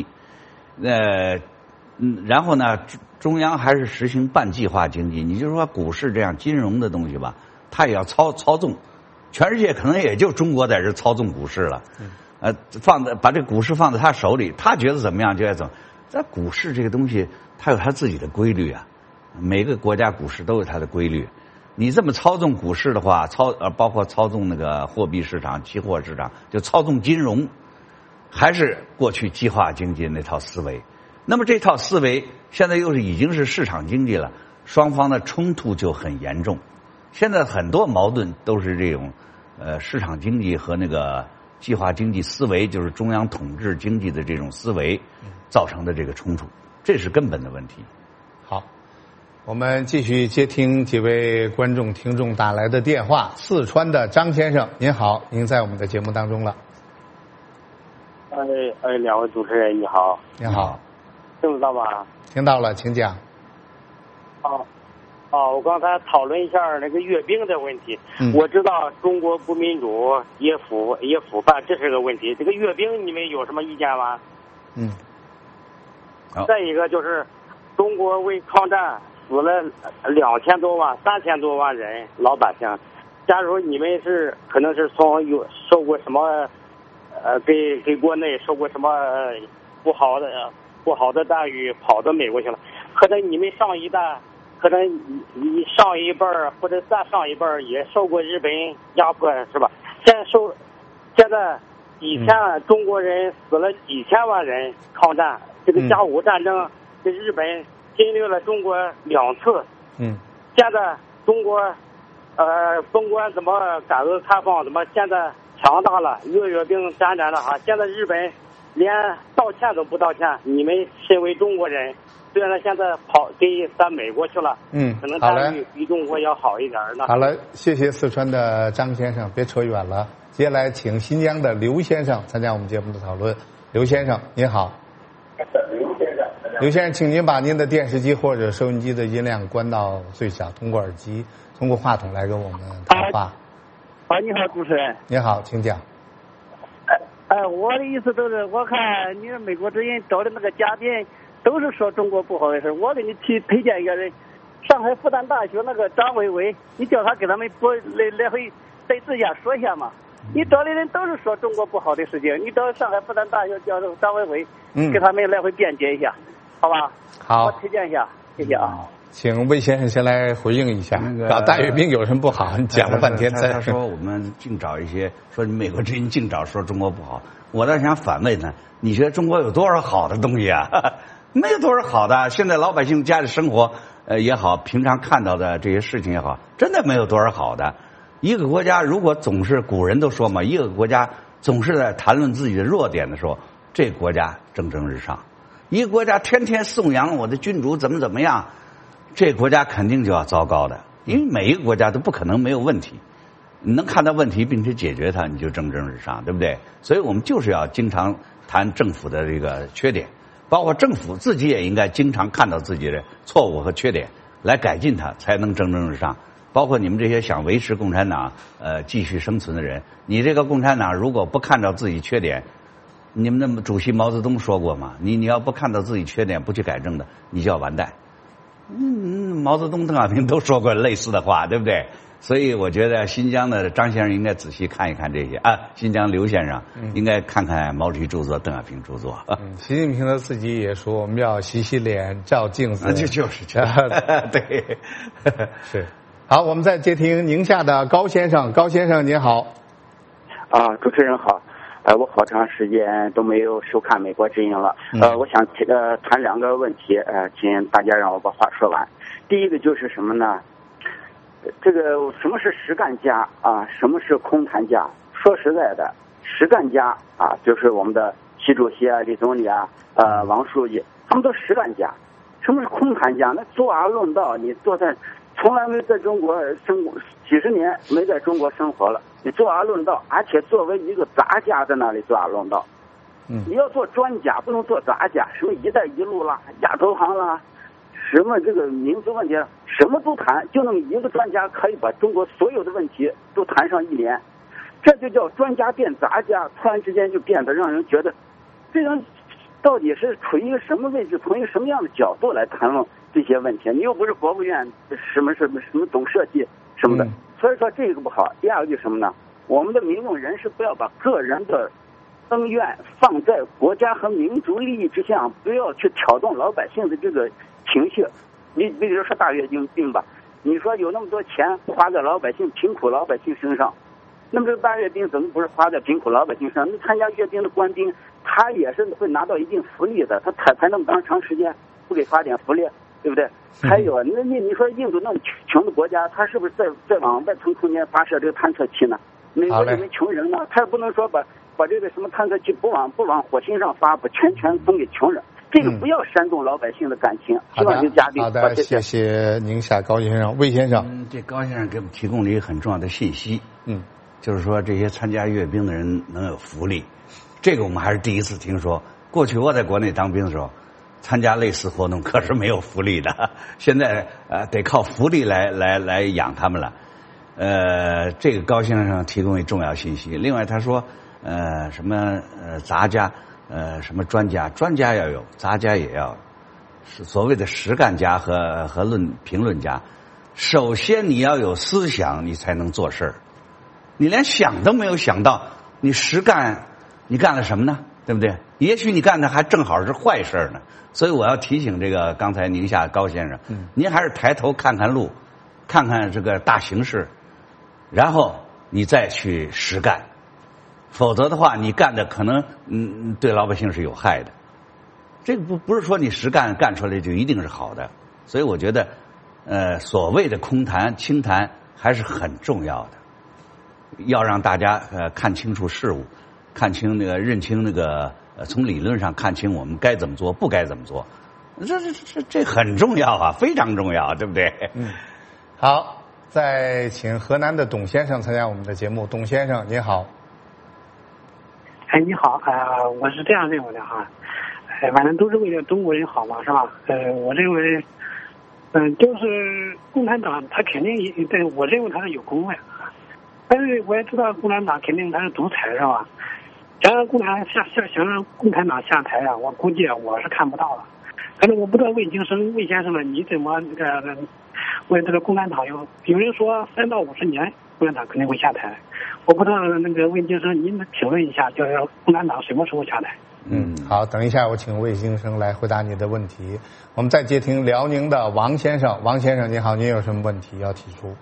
S6: 然后呢，中央还是实行半计划经济，你就说股市这样金融的东西吧，它也要操纵，全世界可能也就中国在这操纵股市了。把这股市放在他手里，他觉得怎么样就要怎么。这股市这个东西，它有它自己的规律啊。 每个国家股市都有它的规律。你这么操纵股市的话，包括操纵那个货币市场、期货市场，就操纵金融，还是过去计划经济那套思维。那么这套思维现在又是已经是市场经济了，双方的冲突就很严重。现在很多矛盾都是这种市场经济和那个计划经济思维，就是中央统治经济的这种思维造成的这个冲突，这是根本的问题。
S1: 好，我们继续接听几位观众听众打来的电话。四川的张先生，您好，您在我们的节目当中了。
S4: 两位主持人你好。
S1: 你好。
S4: 听得到吗？
S1: 听到了，请讲。
S4: 我刚才讨论一下那个阅兵的问题。我知道中国不民主也腐败，这是个问题。这个阅兵你们有什么意见吗？再一个就是中国为抗战死了2000多万、3000多万人老百姓。假如你们可能是受过什么给国内受过什么不好的待遇，跑到美国去了。可能你们上一代，可能你上一辈儿或者再上一辈儿也受过日本压迫，是吧？现在几千万中国人死了几千万人抗战，这个甲午战争，这日本侵略了中国2次。现在中国甭管怎么改革开放，怎么现在强大了，阅兵沾了哈。现在日本连道歉都不道歉，你们身为中国人，虽然现在在美国去了，可能待遇比中国要好一点呢。
S1: 好了，谢谢四川的张先生，别扯远了。接下来请新疆的刘先生参加我们节目的讨论。刘先生，您好。刘先生，请您把您的电视机或者收音机的音量关到最小，通过耳机、通过话筒来跟我们谈话。
S4: 你好，主持人。
S1: 你好，请讲。
S4: 我的意思都是，我看你美国之音找的那个嘉宾都是说中国不好的事。我给你推荐一个人，上海复旦大学那个张伟伟，你叫他给他们来回在自家说一下嘛。你找的人都是说中国不好的事情，你找上海复旦大学教授张伟伟，给他们来回辩解一下，好吧？
S1: 好，
S4: 我推荐一下，谢谢啊。
S1: 请魏先生先来回应一下，搞大阅兵有什么不好？你讲了半天，
S6: 他说我们净找一些说美国之音净找说中国不好，我倒想反问他，你觉得中国有多少好的东西啊？没有多少好的。现在老百姓家里生活也好，平常看到的这些事情也好，真的没有多少好的。一个国家如果总是古人都说嘛，一个国家总是在谈论自己的弱点的时候，这个国家蒸蒸日上。一个国家天天颂扬我的君主怎么样，这个国家肯定就要糟糕的。因为每一个国家都不可能没有问题，你能看到问题并且解决它，你就蒸蒸日上，对不对？所以我们就是要经常谈政府的这个缺点，包括政府自己也应该经常看到自己的错误和缺点，来改进它，才能蒸蒸日上。包括你们这些想维持共产党继续生存的人，你这个共产党如果不看到自己缺点，你们的主席毛泽东说过嘛，你要不看到自己缺点不去改正的，你就要完蛋。毛泽东、邓小平都说过类似的话，对不对？所以我觉得新疆的张先生应该仔细看一看这些新疆刘先生应该看看毛主席著作、邓小平著作。
S1: 习近平他自己也说，我们要洗洗脸、照镜子。
S6: 就是
S1: 对，是。好，我们再接听宁夏的高先生。高先生您好。
S22: 主持人好。我好长时间都没有收看美国之音了。我想谈2个问题，请大家让我把话说完。第一个就是什么呢？这个什么是实干家什么是空谈家？说实在的，实干家就是我们的习主席李总理王书记，他们都实干家。什么是空谈家？那坐论道，你坐在从来没在中国生活几十年，没在中国生活了，你坐论道，而且作为一个杂家在那里坐论道。你要做专家，不能做杂家。什么“一带一路”啦，亚投行啦，什么这个民族问题，什么都谈，就那么一个专家可以把中国所有的问题都谈上1年，这就叫专家变杂家。突然之间就变得让人觉得，这人到底是处于一个什么位置，从一个什么样的角度来谈论这些问题？你又不是国务院什么总设计什么的，所以说这个不好。第二个就是什么呢？我们的民众人士不要把个人的恩怨放在国家和民族利益之下，不要去挑动老百姓的这个情绪。 你比如说大阅兵吧，你说有那么多钱花在老百姓贫苦老百姓身上，那么这个大阅兵怎么不是花在贫苦老百姓身上？那参加阅兵的官兵，他也是会拿到一定福利的，他才那么长时间不给发点福利，对不对？还有，那你说印度那么穷的国家，他是不是在往外层空间发射这个探测器呢？美国因为穷人呢，他也不能说把这个什么探测器不往火星上发，把全分给穷人。这个不要煽动老百姓的感情。希望您嘉宾。
S1: 好的，谢谢宁夏高先生。魏先生，
S6: 这高先生给我们提供了一个很重要的信息，就是说这些参加阅兵的人能有福利，这个我们还是第一次听说。过去我在国内当兵的时候，参加类似活动可是没有福利的，现在得靠福利来养他们了。这个高先生提供一重要信息。另外他说，什么杂家，什么专家要有，杂家也要，是所谓的实干家和评论家。首先你要有思想，你才能做事儿。你连想都没有想到，你实干，你干了什么呢？对不对？也许你干的还正好是坏事呢。所以我要提醒这个刚才宁夏高先生，您还是抬头看看路，看看这个大形势，然后你再去实干。否则的话，你干的可能对老百姓是有害的。这个不是说你实干出来就一定是好的。所以我觉得，所谓的空谈轻谈还是很重要的。要让大家看清楚事物，看清认清从理论上看清我们该怎么做，不该怎么做，这很重要啊，非常重要，对不对？
S1: 好，再请河南的董先生参加我们的节目。董先生您好。
S2: 你好，我是这样认为的哈，反正都是为了中国人好嘛，是吧？我认为，就是共产党他肯定我认为他是有功的。但是我也知道共产党肯定他是独裁，是吧？想让共产党下台啊，我估计我是看不到了。反正我不知道魏先生呢，你怎么为这个共产党有人说3到50年共产党肯定会下台，我不知道魏先生您评论一下，就是共产党什么时候下台？
S1: 好，等一下我请魏先生来回答你的问题。我们再接听辽宁的王先生。王先生您好，您有什么问题要提出？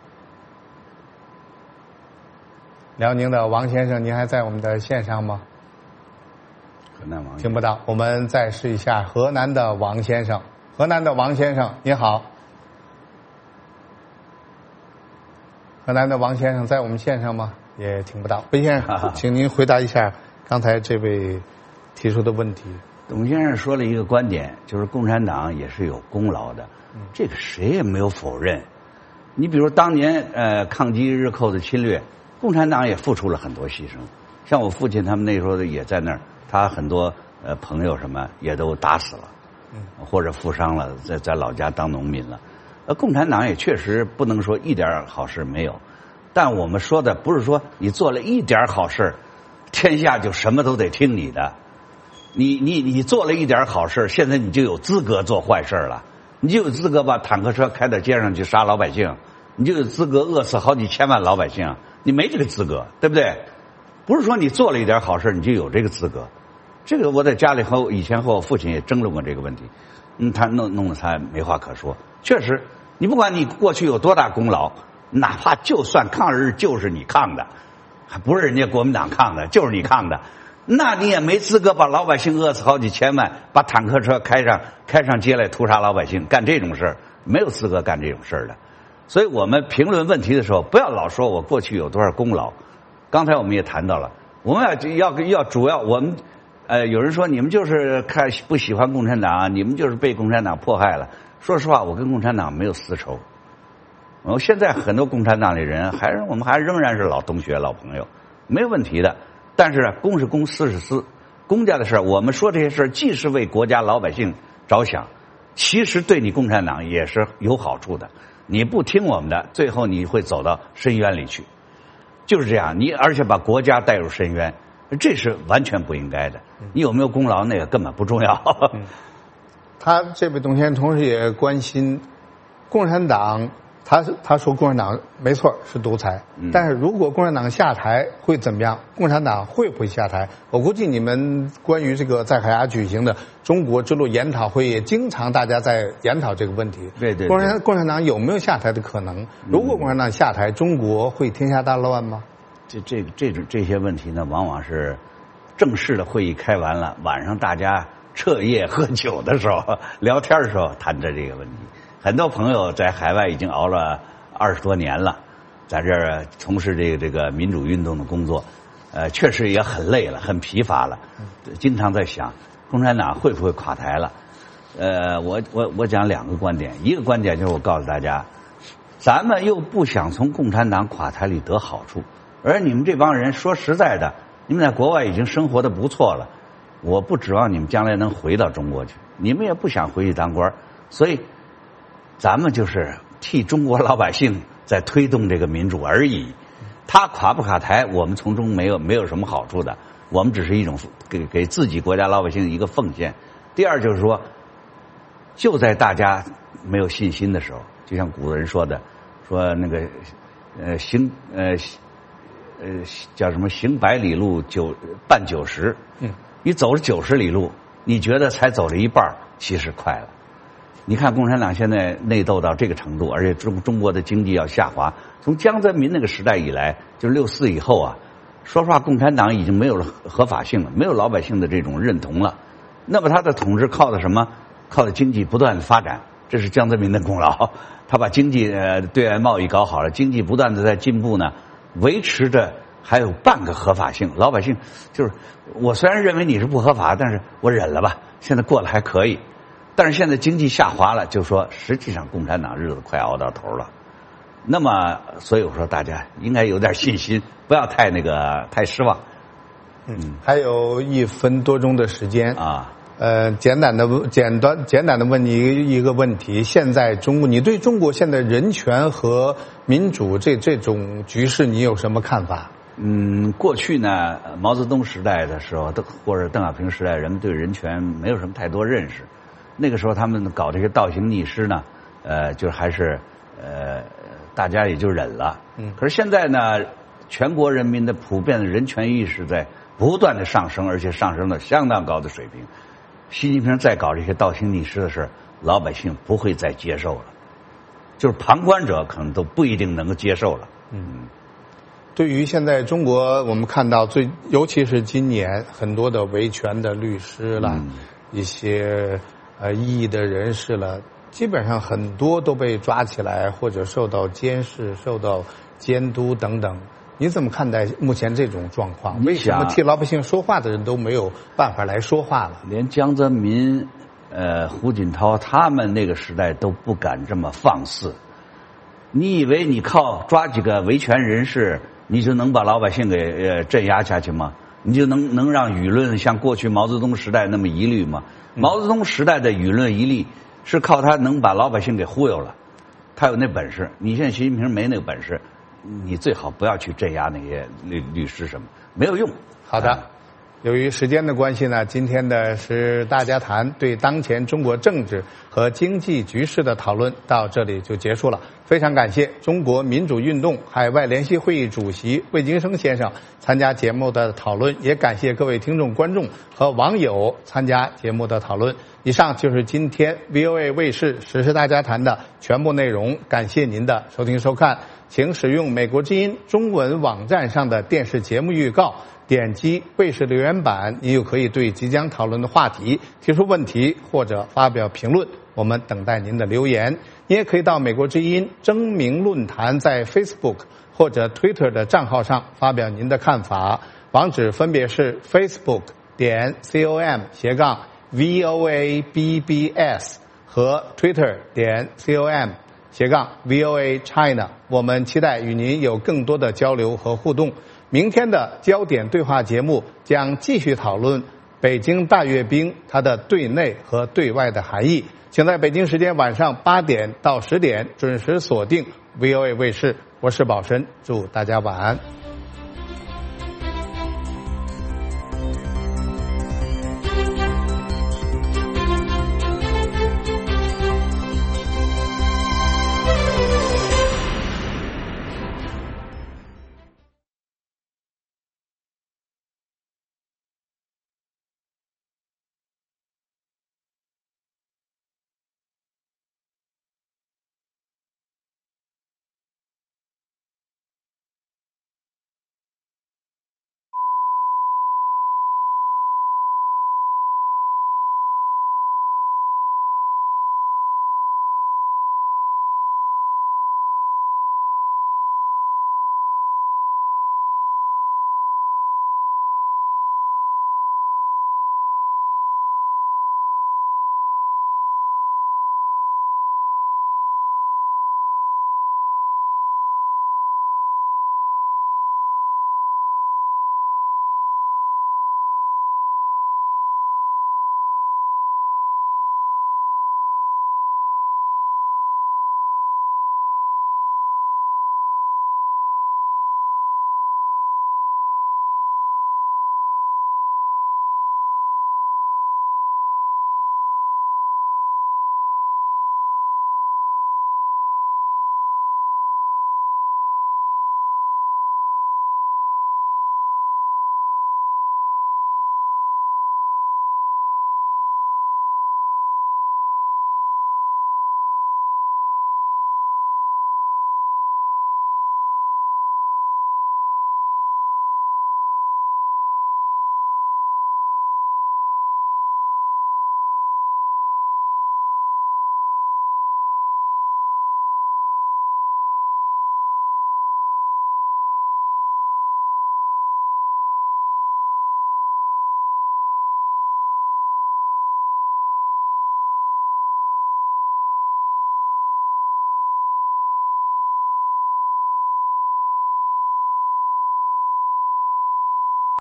S1: 辽宁的王先生，您还在我们的线上吗？
S6: 河南王
S1: 听不到，我们再试一下河南的王先生。河南的王先生，您好。河南的王先生在我们线上吗？也听不到。魏先生，请您回答一下刚才这位提出的问题。
S6: 董先生说了一个观点，就是共产党也是有功劳的，这个谁也没有否认。你比如当年抗击日寇的侵略，共产党也付出了很多牺牲。像我父亲他们那时候也在那儿，他很多朋友什么也都打死了，或者负伤了，在老家当农民了。共产党也确实不能说一点好事没有，但我们说的不是说你做了一点好事，天下就什么都得听你的。你做了一点好事，现在你就有资格做坏事了，你就有资格把坦克车开到街上去杀老百姓，你就有资格饿死好几千万老百姓，你没这个资格，对不对？不是说你做了一点好事你就有这个资格。这个我在家里以前和我父亲也争论过这个问题，他弄得他没话可说。确实，你不管你过去有多大功劳，哪怕就算抗日就是你抗的，还不是人家国民党抗的，就是你抗的，那你也没资格把老百姓饿死好几千万，把坦克车开上街来屠杀老百姓，干这种事儿，没有资格干这种事儿的。所以我们评论问题的时候，不要老说我过去有多少功劳。刚才我们也谈到了，我们要主要我们有人说你们就是不喜欢共产党，你们就是被共产党迫害了。说实话，我跟共产党没有私仇。我现在很多共产党里人我们仍然是老同学老朋友，没有问题的。但是公是公，私是私，公家的事我们说这些事既是为国家老百姓着想，其实对你共产党也是有好处的。你不听我们的，最后你会走到深渊里去，就是这样。而且把国家带入深渊，这是完全不应该的。你有没有功劳那个根本不重要。
S1: 他这位董先生同时也关心共产党他说共产党没错是独裁，但是如果共产党下台会怎么样？共产党会不会下台？我估计你们关于这个在海牙举行的中国之路研讨会也经常大家在研讨这个问题。
S6: 对，
S1: 共产党有没有下台的可能？如果共产党下台，中国会天下大乱吗？
S6: 这些问题呢，往往是正式的会议开完了，晚上大家彻夜喝酒的时候、聊天的时候谈着这个问题。很多朋友在海外已经熬了20多年了，在这儿从事这个民主运动的工作，确实也很累了，很疲乏了，经常在想共产党会不会垮台了。我讲2个观点，一个观点就是我告诉大家，咱们又不想从共产党垮台里得好处，而你们这帮人说实在的，你们在国外已经生活的不错了，我不指望你们将来能回到中国去，你们也不想回去当官，所以咱们就是替中国老百姓在推动这个民主而已。他垮不垮台，我们从中没有什么好处的，我们只是一种给自己国家老百姓一个奉献。第二就是说，就在大家没有信心的时候，就像古人说的，说那个叫什么行100里路半90，你走了90里路，你觉得才走了一半，其实快了。你看共产党现在内斗到这个程度，而且中国的经济要下滑。从江泽民那个时代以来，就是64以后啊，说实话，共产党已经没有了合法性了，没有老百姓的这种认同了。那么他的统治靠的什么？靠的经济不断的发展，这是江泽民的功劳。他把经济对外贸易搞好了，经济不断的在进步呢，维持着还有半个合法性。老百姓就是我虽然认为你是不合法，但是我忍了吧，现在过得还可以。但是现在经济下滑了，就说实际上共产党日子快熬到头了。那么，所以我说大家应该有点信心，不要太失望。
S1: 还有1分多钟的时间
S6: 啊。
S1: 简单的问你一个问题：现在你对中国现在人权和民主这种局势，你有什么看法？
S6: 过去呢，毛泽东时代的时候，或者邓小平时代，人们对人权没有什么太多认识。那个时候他们搞这些倒行逆施呢，就还是大家也就忍了。可是现在呢，全国人民的普遍的人权意识在不断的上升，而且上升到相当高的水平。习近平再搞这些倒行逆施的事，老百姓不会再接受了，就是旁观者可能都不一定能够接受了。
S1: 对于现在中国，我们看到尤其是今年很多的维权的律师了，一些异议的人士了，基本上很多都被抓起来，或者受到监视、受到监督等等。你怎么看待目前这种状况？为什么替老百姓说话的人都没有办法来说话了？
S6: 连江泽民、胡锦涛他们那个时代都不敢这么放肆。你以为你靠抓几个维权人士，你就能把老百姓给镇压下去吗？你就能让舆论像过去毛泽东时代那么疑虑吗？毛泽东时代的舆论疑虑是靠他能把老百姓给忽悠了，他有那本事。你现在习近平没那个本事，你最好不要去镇压那些律师什么，没有用。
S1: 好的，由于时间的关系呢，今天的是大家谈对当前中国政治和经济局势的讨论到这里就结束了。非常感谢中国民主运动海外联席会议主席魏京生先生参加节目的讨论，也感谢各位听众、观众和网友参加节目的讨论。以上就是今天 VOA 卫视时事大家谈的全部内容，感谢您的收听收看。请使用美国之音中文网站上的电视节目预告，点击卫视留言板，你就可以对即将讨论的话题提出问题或者发表评论，我们等待您的留言。你也可以到美国之音征名论坛在 Facebook 或者 Twitter 的账号上发表您的看法，网址分别是 facebook.com/VOABBS 和 Twitter.com/VOA China。我们期待与您有更多的交流和互动。明天的焦点对话节目将继续讨论北京大阅兵它的对内和对外的含义。请在北京时间晚上8点到10点准时锁定 VOA 卫视，我是宝申，祝大家晚安。